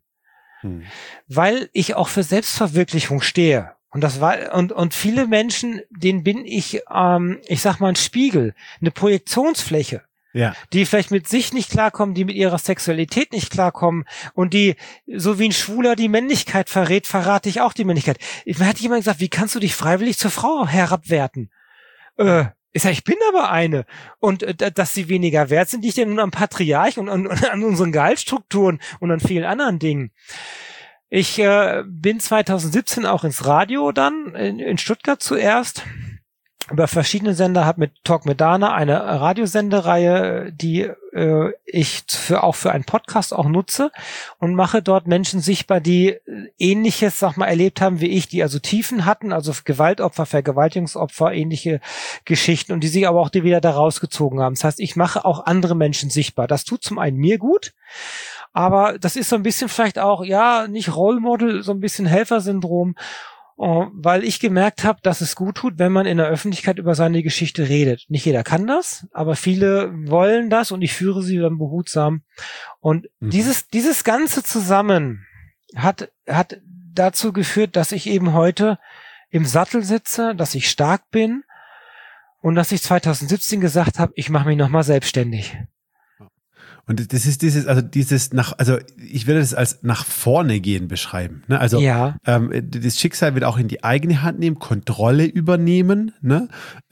Weil ich auch für Selbstverwirklichung stehe. Und viele Menschen, denen bin ich sag mal ein Spiegel, eine Projektionsfläche, die vielleicht mit sich nicht klarkommen, die mit ihrer Sexualität nicht klarkommen und die, so wie ein Schwuler die Männlichkeit verrät, verrate ich auch die Männlichkeit. Mir hat jemand gesagt, wie kannst du dich freiwillig zur Frau herabwerten? Ich bin aber eine. Und dass sie weniger wert sind, liegt ja nun am Patriarch und an unseren Gehaltsstrukturen und an vielen anderen Dingen. Ich bin 2017 auch ins Radio dann, in Stuttgart zuerst, über verschiedene Sender, habe mit Talk mit Dana eine Radiosendereihe, die ich auch für einen Podcast auch nutze und mache dort Menschen sichtbar, die Ähnliches, erlebt haben wie ich, die also Tiefen hatten, also Gewaltopfer, Vergewaltigungsopfer, ähnliche Geschichten und die sich aber auch die wieder da rausgezogen haben. Das heißt, ich mache auch andere Menschen sichtbar. Das tut zum einen mir gut, aber das ist so ein bisschen vielleicht auch, nicht Role Model, so ein bisschen Helfersyndrom. weil ich gemerkt habe, dass es gut tut, wenn man in der Öffentlichkeit über seine Geschichte redet. Nicht jeder kann das, aber viele wollen das und ich führe sie dann behutsam. Und dieses Ganze zusammen hat dazu geführt, dass ich eben heute im Sattel sitze, dass ich stark bin und dass ich 2017 gesagt habe, ich mache mich nochmal selbstständig. Und das ist ich würde das als nach vorne gehen beschreiben. Ne? Also ja. Das Schicksal wird auch in die eigene Hand nehmen, Kontrolle übernehmen, ne?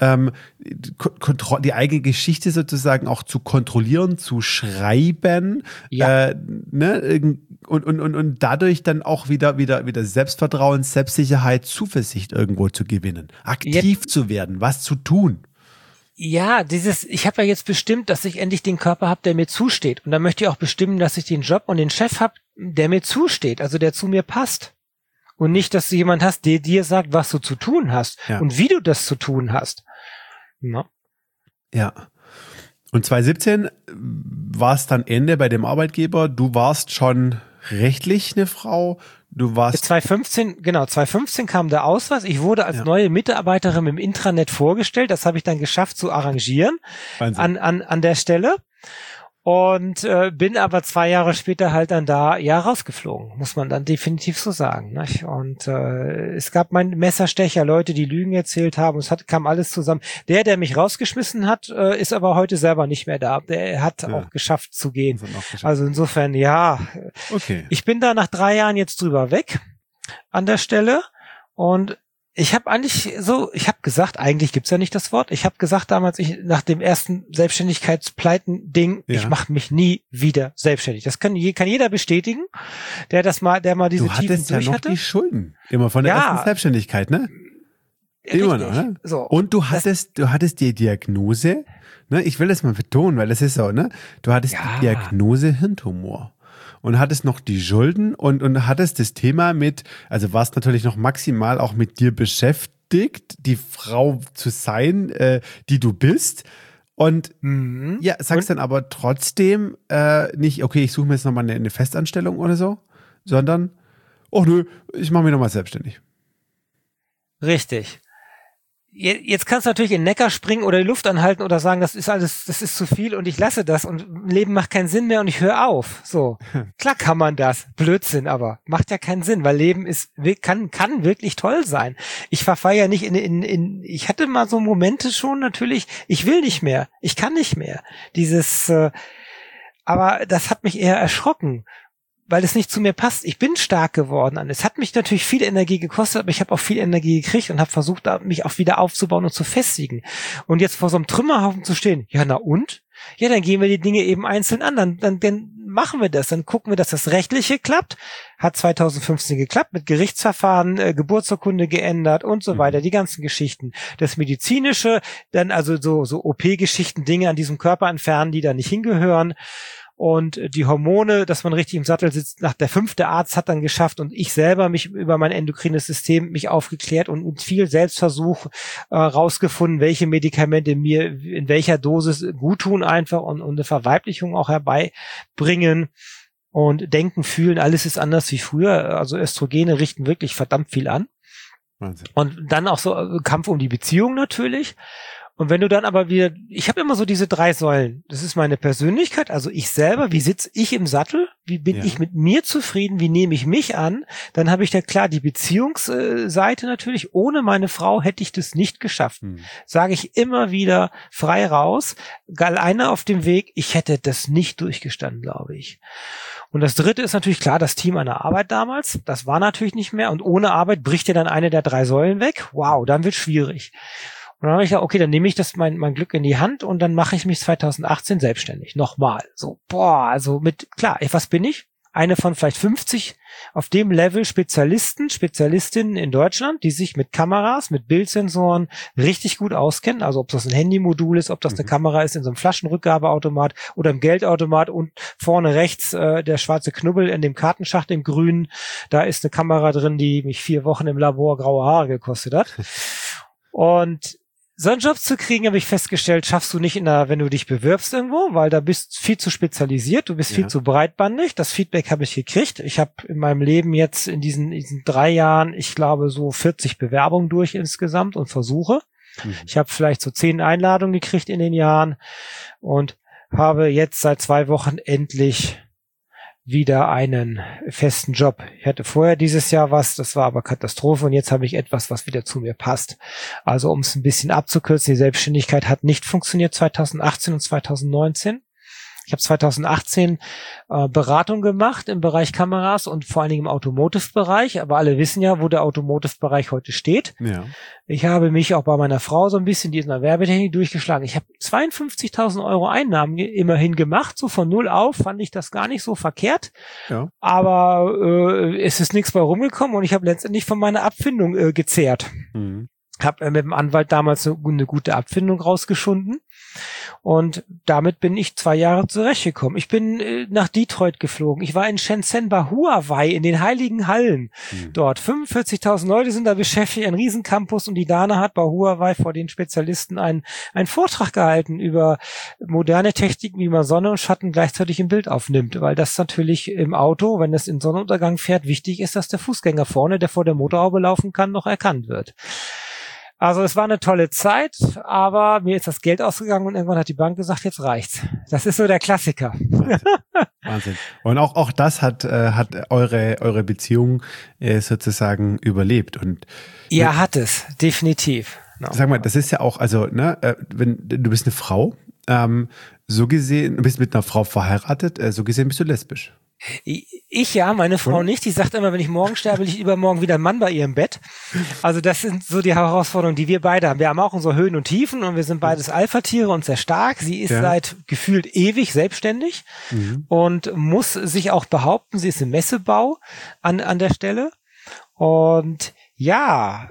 Die eigene Geschichte sozusagen auch zu kontrollieren, zu schreiben, ja. Ne? Und dadurch dann auch wieder Selbstvertrauen, Selbstsicherheit, Zuversicht irgendwo zu gewinnen, aktiv zu werden, was zu tun. Ja, ich habe ja jetzt bestimmt, dass ich endlich den Körper habe, der mir zusteht. Und dann möchte ich auch bestimmen, dass ich den Job und den Chef habe, der mir zusteht, also der zu mir passt. Und nicht, dass du jemand hast, der dir sagt, was du zu tun hast und wie du das zu tun hast. Na? Ja. Und 2017 war es dann Ende bei dem Arbeitgeber. Du warst schon rechtlich eine Frau. Du warst 2015 kam der Ausweis. Ich wurde als neue Mitarbeiterin im Intranet vorgestellt. Das habe ich dann geschafft zu arrangieren an der Stelle. Und bin aber 2 Jahre später halt dann da rausgeflogen, muss man dann definitiv so sagen. Nicht? Und es gab Messerstecher, Leute, die Lügen erzählt haben. Es kam alles zusammen. Der mich rausgeschmissen hat, ist aber heute selber nicht mehr da. Der hat auch geschafft zu gehen. Also insofern, Okay. Ich bin da nach 3 Jahren jetzt drüber weg an der Stelle und ich habe gesagt, eigentlich gibt's ja nicht das Wort. Ich habe gesagt damals, nach dem ersten Selbstständigkeitspleiten-Ding, ich mache mich nie wieder selbstständig. Das kann jeder bestätigen, der mal diese Tiefen durch hatte. Du hattest ja noch die Schulden, immer von der ersten Selbstständigkeit, ne? Immer noch, ne? So. Und du hattest die Diagnose, ne? Ich will das mal betonen, weil das ist so, ne? Du hattest die Diagnose Hirntumor. Und hattest noch die Schulden und hattest das Thema warst natürlich noch maximal auch mit dir beschäftigt, die Frau zu sein, die du bist. Und sagst dann aber trotzdem nicht, okay, ich suche mir jetzt nochmal eine Festanstellung oder so, sondern, ich mache mich nochmal selbstständig. Richtig. Jetzt kannst du natürlich in den Neckar springen oder die Luft anhalten oder sagen, das ist zu viel und ich lasse das und Leben macht keinen Sinn mehr und ich höre auf. So. Klar kann man das. Blödsinn, aber macht ja keinen Sinn, weil Leben kann wirklich toll sein. Ich verfall ja nicht ich hatte mal so Momente schon natürlich, ich will nicht mehr, ich kann nicht mehr. Aber das hat mich eher erschrocken, weil es nicht zu mir passt. Ich bin stark geworden. Es hat mich natürlich viel Energie gekostet, aber ich habe auch viel Energie gekriegt und habe versucht, mich auch wieder aufzubauen und zu festigen. Und jetzt vor so einem Trümmerhaufen zu stehen, ja, na und? Ja, dann gehen wir die Dinge eben einzeln an. Dann machen wir das. Dann gucken wir, dass das Rechtliche klappt. Hat 2015 geklappt, mit Gerichtsverfahren, Geburtsurkunde geändert und so weiter. Die ganzen Geschichten. Das Medizinische, dann also so OP-Geschichten, Dinge an diesem Körper entfernen, die da nicht hingehören. Und die Hormone, dass man richtig im Sattel sitzt, der 5. Arzt hat dann geschafft und ich selber mich über mein endokrines System mich aufgeklärt und viel Selbstversuch rausgefunden, welche Medikamente mir in welcher Dosis gut tun einfach und eine Verweiblichung auch herbeibringen. Und denken, fühlen, alles ist anders wie früher. Also Östrogene richten wirklich verdammt viel an. Wahnsinn. Und dann auch so Kampf um die Beziehung natürlich. Und wenn du dann aber wieder, ich habe immer so diese 3 Säulen. Das ist meine Persönlichkeit, also ich selber, wie sitze ich im Sattel, wie bin ich mit mir zufrieden, wie nehme ich mich an. Dann habe ich da klar die Beziehungsseite natürlich. Ohne meine Frau hätte ich das nicht geschafft. Sage ich immer wieder frei raus. Alleine auf dem Weg, ich hätte das nicht durchgestanden, glaube ich. Und das 3. ist natürlich klar, das Team an der Arbeit damals. Das war natürlich nicht mehr. Und ohne Arbeit bricht ja dann eine der 3 Säulen weg. Wow, dann wird schwierig. Und dann habe ich gesagt, okay, dann nehme ich mein Glück in die Hand und dann mache ich mich 2018 selbstständig. Nochmal. So, was bin ich? Eine von vielleicht 50 auf dem Level Spezialistinnen in Deutschland, die sich mit Kameras, mit Bildsensoren richtig gut auskennen. Also ob das ein Handymodul ist, ob das eine Kamera ist in so einem Flaschenrückgabeautomat oder im Geldautomat und vorne rechts der schwarze Knubbel in dem Kartenschacht im Grünen. Da ist eine Kamera drin, die mich 4 Wochen im Labor graue Haare gekostet hat. Und so einen Job zu kriegen, habe ich festgestellt, schaffst du nicht wenn du dich bewirbst irgendwo, weil da bist viel zu spezialisiert, du bist viel zu breitbandig. Das Feedback habe ich gekriegt. Ich habe in meinem Leben jetzt in diesen 3 Jahren, ich glaube, so 40 Bewerbungen durch insgesamt und Versuche. Ich habe vielleicht so 10 Einladungen gekriegt in den Jahren und habe jetzt seit 2 Wochen endlich wieder einen festen Job. Ich hatte vorher dieses Jahr das war aber Katastrophe und jetzt habe ich etwas, was wieder zu mir passt. Also um es ein bisschen abzukürzen, die Selbstständigkeit hat nicht funktioniert 2018 und 2019. Ich habe 2018 Beratung gemacht im Bereich Kameras und vor allen Dingen im Automotive-Bereich, aber alle wissen ja, wo der Automotive-Bereich heute steht. Ja. Ich habe mich auch bei meiner Frau so ein bisschen, die ist in der Werbetechnik, durchgeschlagen. Ich habe 52.000 € Einnahmen immerhin gemacht, so von 0 auf, fand ich das gar nicht so verkehrt. Ja. Aber es ist nichts bei rumgekommen und ich habe letztendlich von meiner Abfindung gezehrt. Mhm. Habe mit dem Anwalt damals eine gute Abfindung rausgeschunden und damit bin ich 2 Jahre zurechtgekommen. Ich bin nach Detroit geflogen. Ich war in Shenzhen bei Huawei in den Heiligen Hallen. Dort 45.000 Leute sind da beschäftigt, ein Riesencampus und die Dana hat bei Huawei vor den Spezialisten einen Vortrag gehalten über moderne Techniken, wie man Sonne und Schatten gleichzeitig im Bild aufnimmt, weil das natürlich im Auto, wenn es in Sonnenuntergang fährt, wichtig ist, dass der Fußgänger vorne, der vor der Motorhaube laufen kann, noch erkannt wird. Also es war eine tolle Zeit, aber mir ist das Geld ausgegangen und irgendwann hat die Bank gesagt, jetzt reicht's. Das ist so der Klassiker. Wahnsinn. Und auch das hat eure Beziehung sozusagen überlebt. Und ja, hat es, definitiv. No. Sag mal, das ist ja auch, also wenn du bist eine Frau, so gesehen, du bist mit einer Frau verheiratet, so gesehen bist du lesbisch. Ich ja, meine Frau nicht. Die sagt immer, wenn ich morgen sterbe, will ich übermorgen wieder ein Mann bei ihr im Bett. Also das sind so die Herausforderungen, die wir beide haben. Wir haben auch unsere Höhen und Tiefen und wir sind beides Alpha-Tiere und sehr stark. Sie ist seit gefühlt ewig selbstständig und muss sich auch behaupten. Sie ist im Messebau an der Stelle. Und ja,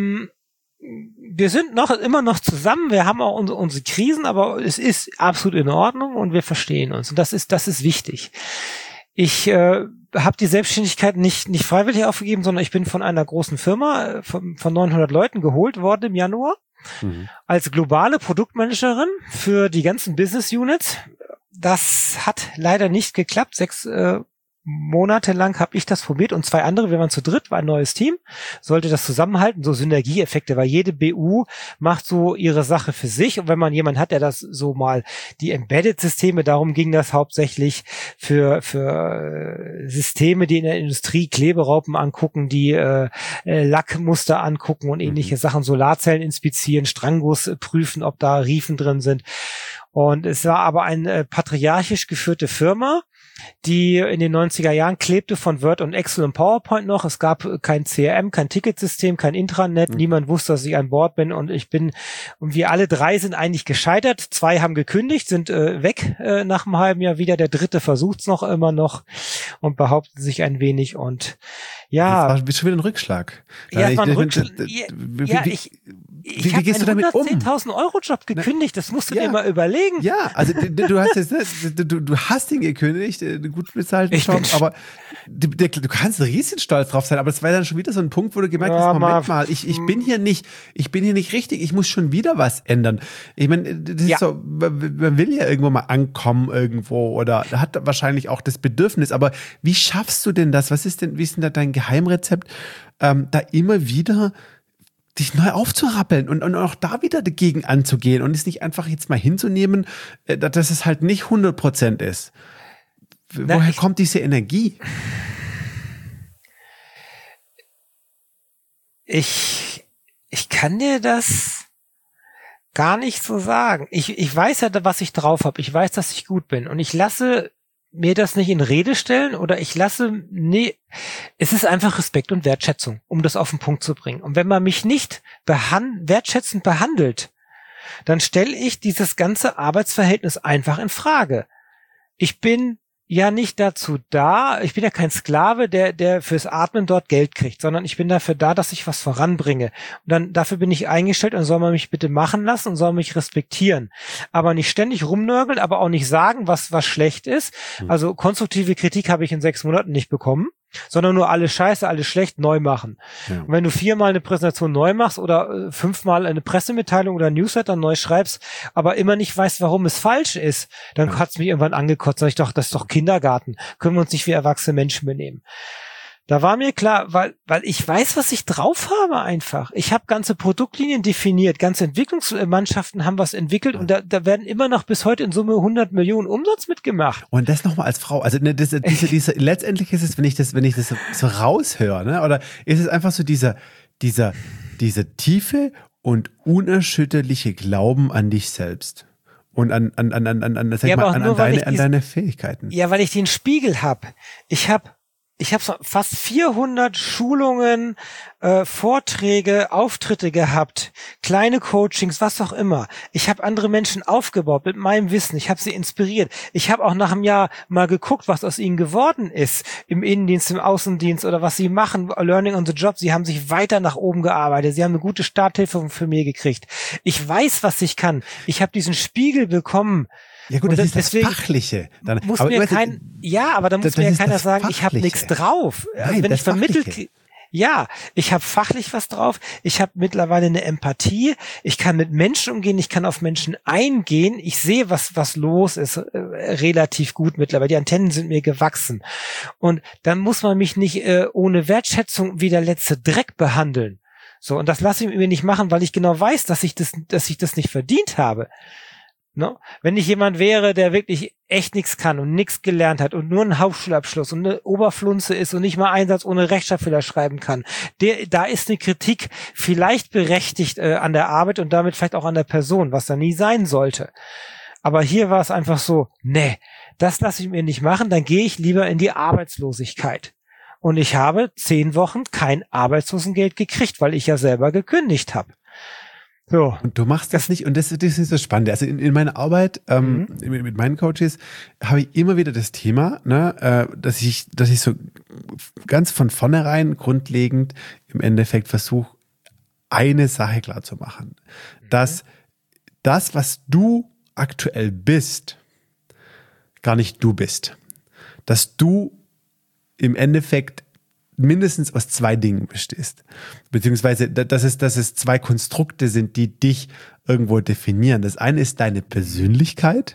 wir sind immer noch zusammen, wir haben auch unsere Krisen, aber es ist absolut in Ordnung und wir verstehen uns. Und das ist wichtig. Ich habe die Selbstständigkeit nicht freiwillig aufgegeben, sondern ich bin von einer großen Firma von 900 Leuten geholt worden im Januar als globale Produktmanagerin für die ganzen Business Units. Das hat leider nicht geklappt. 6 Monate lang habe ich das probiert und 2 andere, wir waren zu dritt, war ein neues Team, sollte das zusammenhalten, so Synergieeffekte, weil jede BU macht so ihre Sache für sich und wenn man jemanden hat, der das so mal, die Embedded-Systeme, darum ging das hauptsächlich für Systeme, die in der Industrie Kleberaupen angucken, die Lackmuster angucken und ähnliche Sachen, Solarzellen inspizieren, Strangguss prüfen, ob da Riefen drin sind. Und es war aber eine patriarchisch geführte Firma, die in den 90er Jahren klebte von Word und Excel und PowerPoint noch. Es gab kein CRM, kein Ticketsystem, kein Intranet. Niemand wusste, dass ich an Bord bin und wir alle 3 sind eigentlich gescheitert. 2 haben gekündigt, sind weg nach einem halben Jahr wieder. Der 3. versucht's noch immer noch und behauptet sich ein wenig und ja. Das war schon wieder ein Rückschlag. Ja, es war ein Rückschlag. Ich habe einen 110.000 € Job gekündigt, das musst du dir mal überlegen. Ja, also du hast ihn gekündigt, einen gut bezahlten Job, aber du kannst riesig stolz drauf sein, aber das war dann schon wieder so ein Punkt, wo du gemerkt hast, Moment mal, ich bin hier nicht richtig, ich muss schon wieder was ändern. Ich meine, das ist so, man will ja irgendwo mal ankommen irgendwo oder hat wahrscheinlich auch das Bedürfnis, aber wie schaffst du denn das? Wie ist denn da dein Geheimrezept, da immer wieder dich neu aufzurappeln und auch da wieder dagegen anzugehen und es nicht einfach jetzt mal hinzunehmen, dass es halt nicht 100% ist. Woher kommt diese Energie? Ich kann dir das gar nicht so sagen. Ich weiß ja, was ich drauf habe. Ich weiß, dass ich gut bin und ich lasse mir das nicht in Rede stellen oder es ist einfach Respekt und Wertschätzung, um das auf den Punkt zu bringen. Und wenn man mich nicht wertschätzend behandelt, dann stelle ich dieses ganze Arbeitsverhältnis einfach in Frage. Ich bin ja nicht dazu da, ich bin ja kein Sklave, der fürs Atmen dort Geld kriegt, sondern ich bin dafür da, dass ich was voranbringe. Und dann dafür bin ich eingestellt und soll man mich bitte machen lassen und soll mich respektieren. Aber nicht ständig rumnörgeln, aber auch nicht sagen, was schlecht ist. Also konstruktive Kritik habe ich in 6 Monaten nicht bekommen. sondern nur alles scheiße, alles schlecht neu machen. Ja. Und wenn du 4-mal eine Präsentation neu machst oder 5-mal eine Pressemitteilung oder ein Newsletter neu schreibst, aber immer nicht weißt, warum es falsch ist, dann hat's mich irgendwann angekotzt. Sag ich doch, das ist doch Kindergarten. Können wir uns nicht wie erwachsene Menschen benehmen. Da war mir klar, weil ich weiß, was ich drauf habe einfach. Ich habe ganze Produktlinien definiert, ganze Entwicklungsmannschaften haben was entwickelt und da werden immer noch bis heute in Summe 100 Millionen Umsatz mitgemacht. Und das nochmal als Frau, also letztendlich ist es, wenn ich das so raushöre, ne, oder ist es einfach so dieser tiefe und unerschütterliche Glauben an dich selbst und an deine Fähigkeiten. Ja, weil ich den Spiegel habe. Ich habe fast 400 Schulungen, Vorträge, Auftritte gehabt, kleine Coachings, was auch immer. Ich habe andere Menschen aufgebaut mit meinem Wissen. Ich habe sie inspiriert. Ich habe auch nach einem Jahr mal geguckt, was aus ihnen geworden ist. Im Innendienst, im Außendienst oder was sie machen. Learning on the job. Sie haben sich weiter nach oben gearbeitet. Sie haben eine gute Starthilfe für mich gekriegt. Ich weiß, was ich kann. Ich habe diesen Spiegel bekommen. Ja gut, das ist das Fachliche. Aber da muss mir keiner sagen, ich habe nichts drauf. Nein, also wenn ich vermittelt, ja, ich habe fachlich was drauf. Ich habe mittlerweile eine Empathie. Ich kann mit Menschen umgehen. Ich kann auf Menschen eingehen. Ich sehe, was los ist, relativ gut mittlerweile. Die Antennen sind mir gewachsen. Und dann muss man mich nicht ohne Wertschätzung wie der letzte Dreck behandeln. So, und das lasse ich mir nicht machen, weil ich genau weiß, dass ich das nicht verdient habe. No? Wenn ich jemand wäre, der wirklich echt nichts kann und nichts gelernt hat und nur einen Hauptschulabschluss und eine Oberflunze ist und nicht mal einen Satz ohne Rechtschreibfehler schreiben kann, da ist eine Kritik vielleicht berechtigt an der Arbeit und damit vielleicht auch an der Person, was da nie sein sollte. Aber hier war es einfach so, nee, das lasse ich mir nicht machen, dann gehe ich lieber in die Arbeitslosigkeit. Und ich habe 10 Wochen kein Arbeitslosengeld gekriegt, weil ich ja selber gekündigt habe. So. Und du machst das nicht, und das ist so spannend. Also in meiner Arbeit mit meinen Coaches habe ich immer wieder das Thema, ne, dass ich so ganz von vornherein grundlegend im Endeffekt versuche, eine Sache klar zu machen. Dass das, was du aktuell bist, gar nicht du bist. Dass du im Endeffekt mindestens aus 2 Dingen bestehst. Beziehungsweise, dass es 2 Konstrukte sind, die dich irgendwo definieren. Das eine ist deine Persönlichkeit,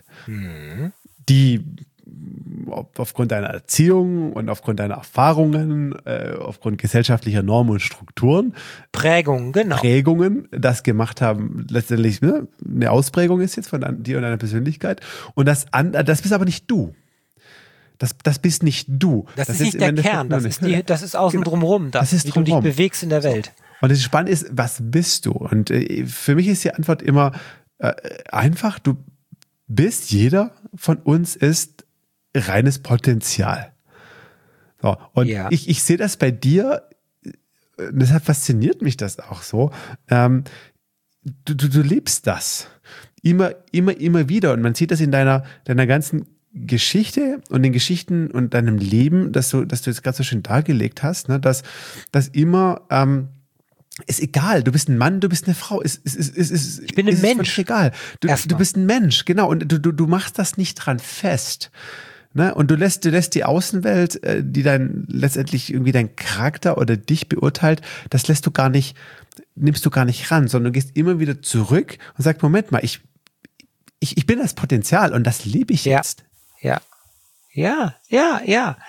die aufgrund deiner Erziehung und aufgrund deiner Erfahrungen, aufgrund gesellschaftlicher Normen und Strukturen, Prägungen, das gemacht haben, letztendlich eine Ausprägung ist jetzt von dir und deiner Persönlichkeit. Und das bist aber nicht du. Das bist nicht du. Das ist nicht der Kern, das ist außen drumherum, wie du dich bewegst in der Welt. Und das Spannende ist, was bist du? Und für mich ist die Antwort immer einfach, jeder von uns ist reines Potenzial. So, und ja. Ich sehe das bei dir, deshalb fasziniert mich das auch so, du lebst das immer wieder, und man sieht das in deiner ganzen Geschichte und den Geschichten und deinem Leben, dass du jetzt ganz so schön dargelegt hast, ne, dass immer ist egal, du bist ein Mann, du bist eine Frau, ich bin ein Mensch. Egal. Du bist ein Mensch, genau, und du machst das nicht dran fest. Ne? Und du lässt die Außenwelt, die dann letztendlich irgendwie deinen Charakter oder dich beurteilt, das nimmst du gar nicht ran, sondern du gehst immer wieder zurück und sagst, Moment mal, ich bin das Potenzial und das lebe ich jetzt. Ja.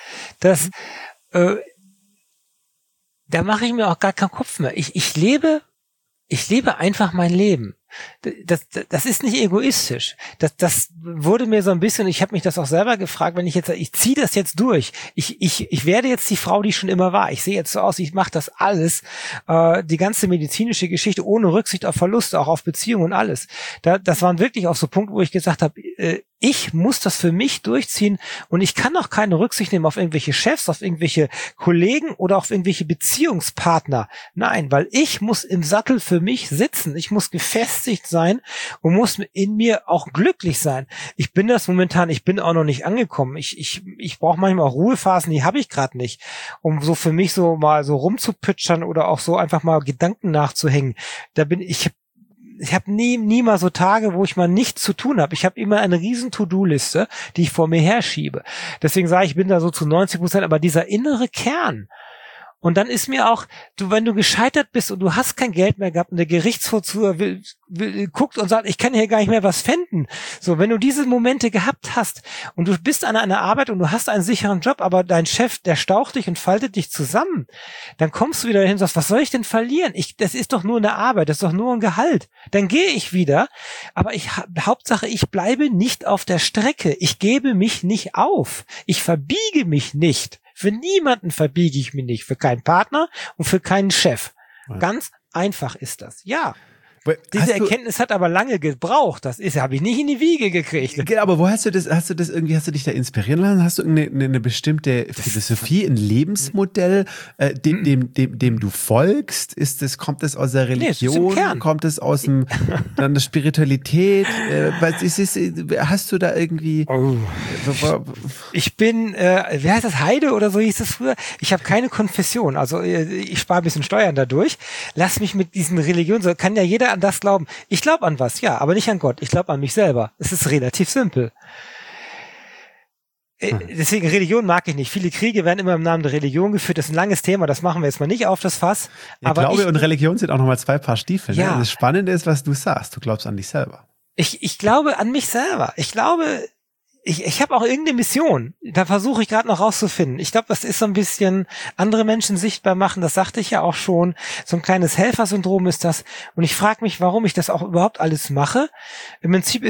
Da mache ich mir auch gar keinen Kopf mehr. Ich lebe einfach mein Leben. Das ist nicht egoistisch. Das wurde mir so ein bisschen, ich habe mich das auch selber gefragt, wenn ich ziehe das jetzt durch. Ich werde jetzt die Frau, die ich schon immer war. Ich sehe jetzt so aus, ich mache das alles, die ganze medizinische Geschichte ohne Rücksicht auf Verluste, auch auf Beziehungen und alles. Das waren wirklich auch so Punkte, wo ich gesagt habe, ich muss das für mich durchziehen und ich kann auch keine Rücksicht nehmen auf irgendwelche Chefs, auf irgendwelche Kollegen oder auf irgendwelche Beziehungspartner. Nein, weil ich muss im Sattel für mich sitzen. Ich muss gefestigt sein und muss in mir auch glücklich sein. Ich bin das momentan, ich bin auch noch nicht angekommen. Ich brauche manchmal auch Ruhephasen, die habe ich gerade nicht, um so für mich so mal so rumzupitschern oder auch so einfach mal Gedanken nachzuhängen. nie mal so Tage, wo ich mal nichts zu tun habe. Ich habe immer eine riesen To-Do-Liste, die ich vor mir herschiebe. Deswegen sage ich, bin da so zu 90%, aber dieser innere Kern. Und dann ist mir auch, wenn du gescheitert bist und du hast kein Geld mehr gehabt und der Gerichtsvollzieher guckt und sagt, ich kann hier gar nicht mehr was pfänden. So, wenn du diese Momente gehabt hast und du bist an einer Arbeit und du hast einen sicheren Job, aber dein Chef, der staucht dich und faltet dich zusammen, dann kommst du wieder dahin und sagst, was soll ich denn verlieren? Das ist doch nur eine Arbeit, das ist doch nur ein Gehalt. Dann gehe ich wieder, aber Hauptsache, ich bleibe nicht auf der Strecke. Ich gebe mich nicht auf. Ich verbiege mich nicht. Für niemanden verbiege ich mich nicht, für keinen Partner und für keinen Chef. Ja. Ganz einfach ist das. Ja. Diese Erkenntnis hat aber lange gebraucht. Habe ich nicht in die Wiege gekriegt. Genau, aber wo hast du dich da inspirieren lassen? Hast du eine bestimmte Philosophie, ein Lebensmodell, dem du folgst? Kommt das aus der Religion? Nee, kommt es aus dann der Spiritualität? Hast du da irgendwie? Oh. Ich bin, wie heißt das, Heide oder so hieß das früher? Ich habe keine Konfession. Also ich spare ein bisschen Steuern dadurch. Lass mich mit diesen Religionen, so kann ja jeder an das glauben. Ich glaube an was, ja, aber nicht an Gott. Ich glaube an mich selber. Es ist relativ simpel. Deswegen Religion mag ich nicht. Viele Kriege werden immer im Namen der Religion geführt. Das ist ein langes Thema, das machen wir jetzt mal nicht auf, das Fass. Ja, aber Glaube und Religion sind auch nochmal zwei Paar Stiefel. Ja. Ne? Das Spannende ist, was du sagst. Du glaubst an dich selber. Ich glaube an mich selber. Ich glaube, ich habe auch irgendeine Mission. Da versuche ich gerade noch rauszufinden. Ich glaube, das ist so ein bisschen andere Menschen sichtbar machen. Das sagte ich ja auch schon. So ein kleines Helfersyndrom ist das. Und ich frage mich, warum ich das auch überhaupt alles mache. Im Prinzip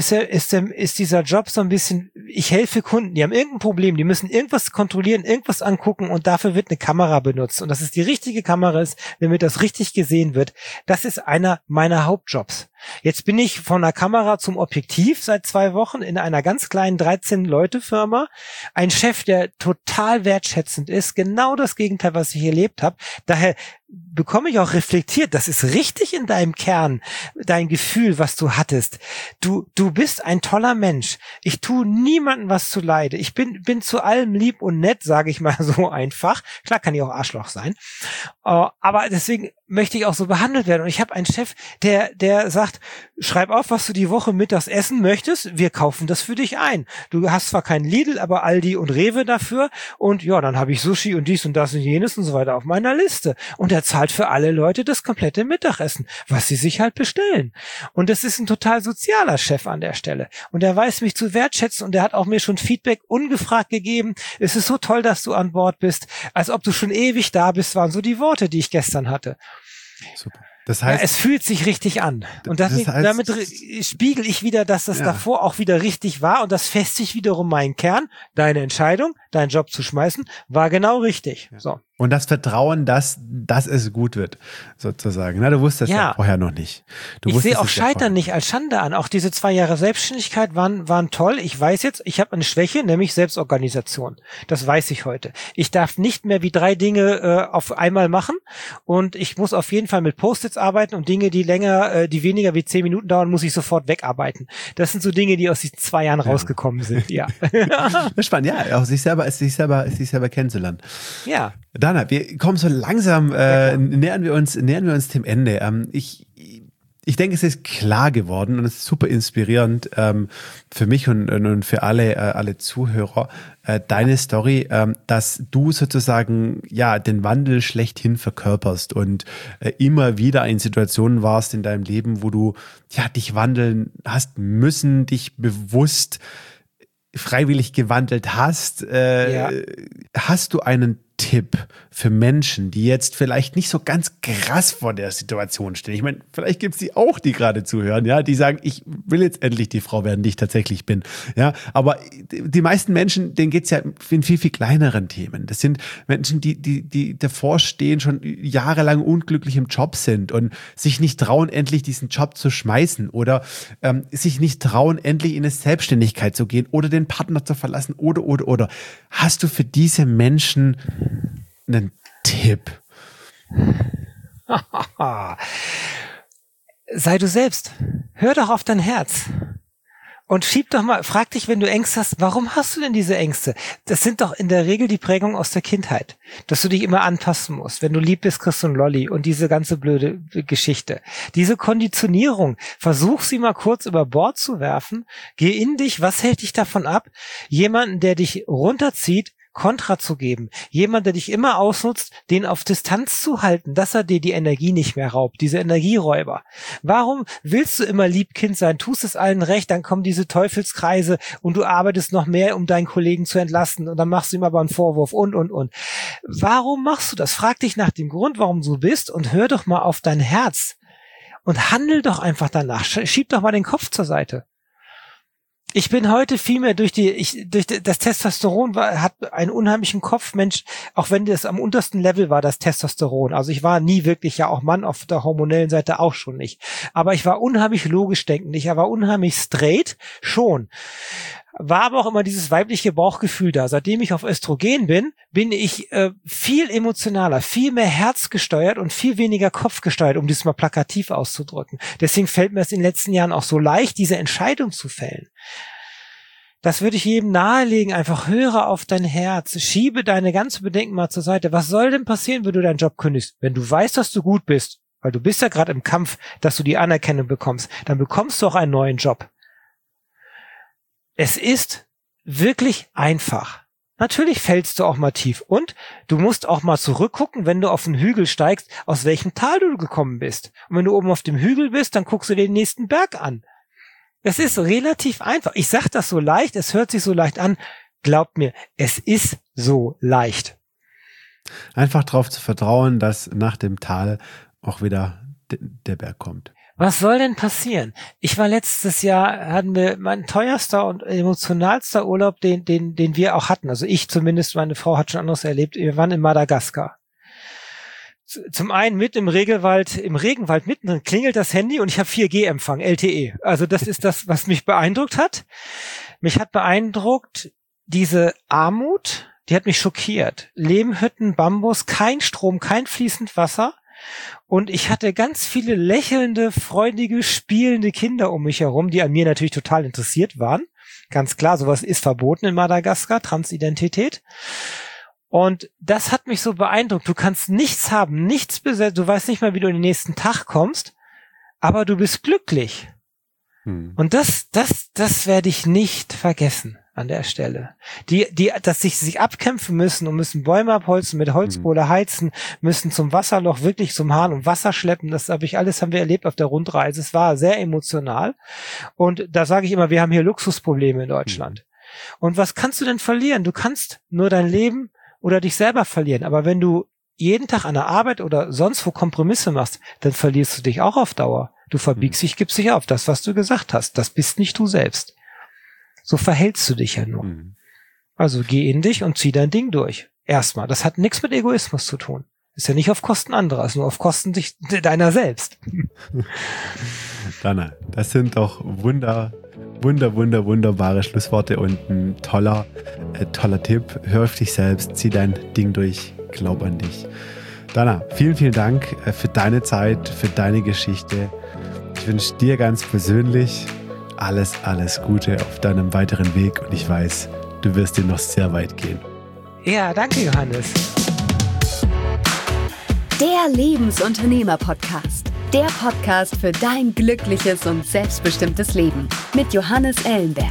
ist dieser Job so ein bisschen, ich helfe Kunden, die haben irgendein Problem, die müssen irgendwas kontrollieren, irgendwas angucken und dafür wird eine Kamera benutzt. Und dass es die richtige Kamera ist, damit das richtig gesehen wird, das ist einer meiner Hauptjobs. Jetzt bin ich von der Kamera zum Objektiv seit 2 Wochen in einer ganz kleinen 13-Leute-Firma. Ein Chef, der total wertschätzend ist. Genau das Gegenteil, was ich erlebt habe. Daher bekomme ich auch reflektiert. Das ist richtig in deinem Kern, dein Gefühl, was du hattest. Du bist ein toller Mensch. Ich tue niemandem was zuleide. Ich bin zu allem lieb und nett, sage ich mal so einfach. Klar kann ich auch Arschloch sein. Aber deswegen möchte ich auch so behandelt werden. Und ich habe einen Chef, der sagt, schreib auf, was du die Woche mittags essen möchtest. Wir kaufen das für dich ein. Du hast zwar keinen Lidl, aber Aldi und Rewe dafür. Und ja, dann habe ich Sushi und dies und das und jenes und so weiter auf meiner Liste. Und er zahlt für alle Leute das komplette Mittagessen, was sie sich halt bestellen. Und das ist ein total sozialer Chef an der Stelle. Und er weiß mich zu wertschätzen und er hat auch mir schon Feedback ungefragt gegeben. Es ist so toll, dass du an Bord bist. Als ob du schon ewig da bist, waren so die Worte, die ich gestern hatte. Super. Das heißt, ja, es fühlt sich richtig an. Und damit spiegel ich wieder, dass das davor auch wieder richtig war und das festigt wiederum meinen Kern. Deine Entscheidung, deinen Job zu schmeißen, war genau richtig. Ja. So. Und das Vertrauen, dass es gut wird, sozusagen. Na, du wusstest ja vorher noch nicht. Ich sehe auch Scheitern nicht als Schande an. Auch diese 2 Jahre Selbstständigkeit waren toll. Ich weiß jetzt, ich habe eine Schwäche, nämlich Selbstorganisation. Das weiß ich heute. Ich darf nicht mehr wie 3 Dinge auf einmal machen und ich muss auf jeden Fall mit Post-its arbeiten und Dinge, die weniger wie 10 Minuten dauern, muss ich sofort wegarbeiten. Das sind so Dinge, die aus diesen 2 Jahren rausgekommen sind. Ja. Spannend, ja, auch sich selber kennenzulernen. Ja. Dana, wir kommen so langsam, nähern wir uns dem Ende. Ich denke, es ist klar geworden und es ist super inspirierend für mich und für alle Zuhörer, deine Story, dass du sozusagen den Wandel schlechthin verkörperst und immer wieder in Situationen warst in deinem Leben, wo du dich wandeln hast müssen, dich bewusst freiwillig gewandelt hast. Hast du einen Tipp für Menschen, die jetzt vielleicht nicht so ganz krass vor der Situation stehen? Ich meine, vielleicht gibt es die auch, die gerade zuhören, die sagen, ich will jetzt endlich die Frau werden, die ich tatsächlich bin. Ja, aber die meisten Menschen, denen geht es ja in viel, viel kleineren Themen. Das sind Menschen, die davor stehen, schon jahrelang unglücklich im Job sind und sich nicht trauen, endlich diesen Job zu schmeißen oder sich nicht trauen, endlich in eine Selbstständigkeit zu gehen oder den Partner zu verlassen oder. Hast du für diese Menschen einen Tipp? Sei du selbst. Hör doch auf dein Herz. Und frag dich, wenn du Ängste hast, warum hast du denn diese Ängste? Das sind doch in der Regel die Prägungen aus der Kindheit, dass du dich immer anpassen musst. Wenn du lieb bist, kriegst du einen Lolli und diese ganze blöde Geschichte. Diese Konditionierung, versuch sie mal kurz über Bord zu werfen. Geh in dich, was hält dich davon ab, jemanden, der dich runterzieht, Kontra zu geben. Jemand, der dich immer ausnutzt, den auf Distanz zu halten, dass er dir die Energie nicht mehr raubt, diese Energieräuber. Warum willst du immer Liebkind sein, tust es allen recht, dann kommen diese Teufelskreise und du arbeitest noch mehr, um deinen Kollegen zu entlasten und dann machst du ihm aber einen Vorwurf und. Warum machst du das? Frag dich nach dem Grund, warum du bist und hör doch mal auf dein Herz und handel doch einfach danach. Schieb doch mal den Kopf zur Seite. Ich bin heute viel mehr durch das Testosteron hat einen unheimlichen Kopf, Mensch, auch wenn das am untersten Level war, das Testosteron. Also ich war nie wirklich ja auch Mann auf der hormonellen Seite auch schon nicht. Aber ich war unheimlich logisch denkend. Ich war unheimlich straight schon. War aber auch immer dieses weibliche Bauchgefühl da. Seitdem ich auf Östrogen bin ich viel emotionaler, viel mehr herzgesteuert und viel weniger kopfgesteuert, um das mal plakativ auszudrücken. Deswegen fällt mir es in den letzten Jahren auch so leicht, diese Entscheidung zu fällen. Das würde ich jedem nahelegen, einfach höre auf dein Herz, schiebe deine ganze Bedenken mal zur Seite. Was soll denn passieren, wenn du deinen Job kündigst? Wenn du weißt, dass du gut bist, weil du bist ja gerade im Kampf, dass du die Anerkennung bekommst, dann bekommst du auch einen neuen Job. Es ist wirklich einfach. Natürlich fällst du auch mal tief und du musst auch mal zurückgucken, wenn du auf den Hügel steigst, aus welchem Tal du gekommen bist. Und wenn du oben auf dem Hügel bist, dann guckst du den nächsten Berg an. Es ist relativ einfach. Ich sag das so leicht, es hört sich so leicht an. Glaubt mir, es ist so leicht. Einfach darauf zu vertrauen, dass nach dem Tal auch wieder der Berg kommt. Was soll denn passieren? Ich war letztes Jahr, hatten wir mein teuerster und emotionalster Urlaub, den wir auch hatten. Also ich zumindest, meine Frau hat schon anderes erlebt. Wir waren in Madagaskar. Zum einen mitten im Regenwald mitten klingelt das Handy und ich habe 4G-Empfang, LTE. Also das ist das, was mich beeindruckt hat. Mich hat beeindruckt diese Armut, die hat mich schockiert. Lehmhütten, Bambus, kein Strom, kein fließend Wasser. Und ich hatte ganz viele lächelnde, freudige, spielende Kinder um mich herum, die an mir natürlich total interessiert waren. Ganz klar, sowas ist verboten in Madagaskar, Transidentität. Und das hat mich so beeindruckt. Du kannst nichts haben, nichts besetzt, du weißt nicht mal, wie du in den nächsten Tag kommst, aber du bist glücklich. Und das werde ich nicht vergessen an der Stelle. Dass sich abkämpfen müssen und müssen Bäume abholzen, mit Holzkohle heizen, müssen zum Wasserloch, wirklich zum Hahn und Wasser schleppen. Das haben wir erlebt auf der Rundreise. Es war sehr emotional. Und da sage ich immer, wir haben hier Luxusprobleme in Deutschland. Und was kannst du denn verlieren? Du kannst nur dein Leben oder dich selber verlieren. Aber wenn du jeden Tag an der Arbeit oder sonst wo Kompromisse machst, dann verlierst du dich auch auf Dauer. Du verbiegst dich, gibst dich auf. Das, was du gesagt hast, das bist nicht du selbst. So verhältst du dich ja nur. Also geh in dich und zieh dein Ding durch. Erstmal. Das hat nichts mit Egoismus zu tun. Ist ja nicht auf Kosten anderer, ist nur auf Kosten deiner selbst. Dana, das sind doch wunderbare Schlussworte und ein toller Tipp. Hör auf dich selbst, zieh dein Ding durch, glaub an dich. Dana, vielen Dank für deine Zeit, für deine Geschichte. Ich wünsche dir ganz persönlich alles Gute auf deinem weiteren Weg und ich weiß, du wirst dir noch sehr weit gehen. Ja, danke Johannes. Der Lebensunternehmer-Podcast. Der Podcast für dein glückliches und selbstbestimmtes Leben mit Johannes Ellenberg.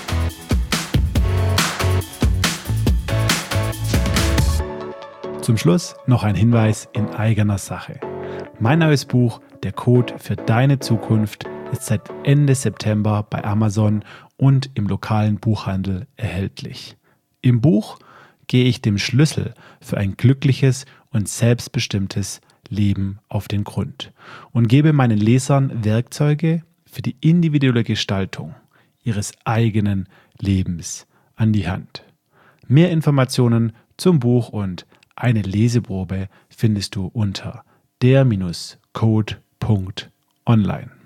Zum Schluss noch ein Hinweis in eigener Sache. Mein neues Buch Der Code für deine Zukunft ist seit Ende September bei Amazon und im lokalen Buchhandel erhältlich. Im Buch gehe ich dem Schlüssel für ein glückliches und selbstbestimmtes Leben auf den Grund und gebe meinen Lesern Werkzeuge für die individuelle Gestaltung ihres eigenen Lebens an die Hand. Mehr Informationen zum Buch und eine Leseprobe findest du unter der-code.online.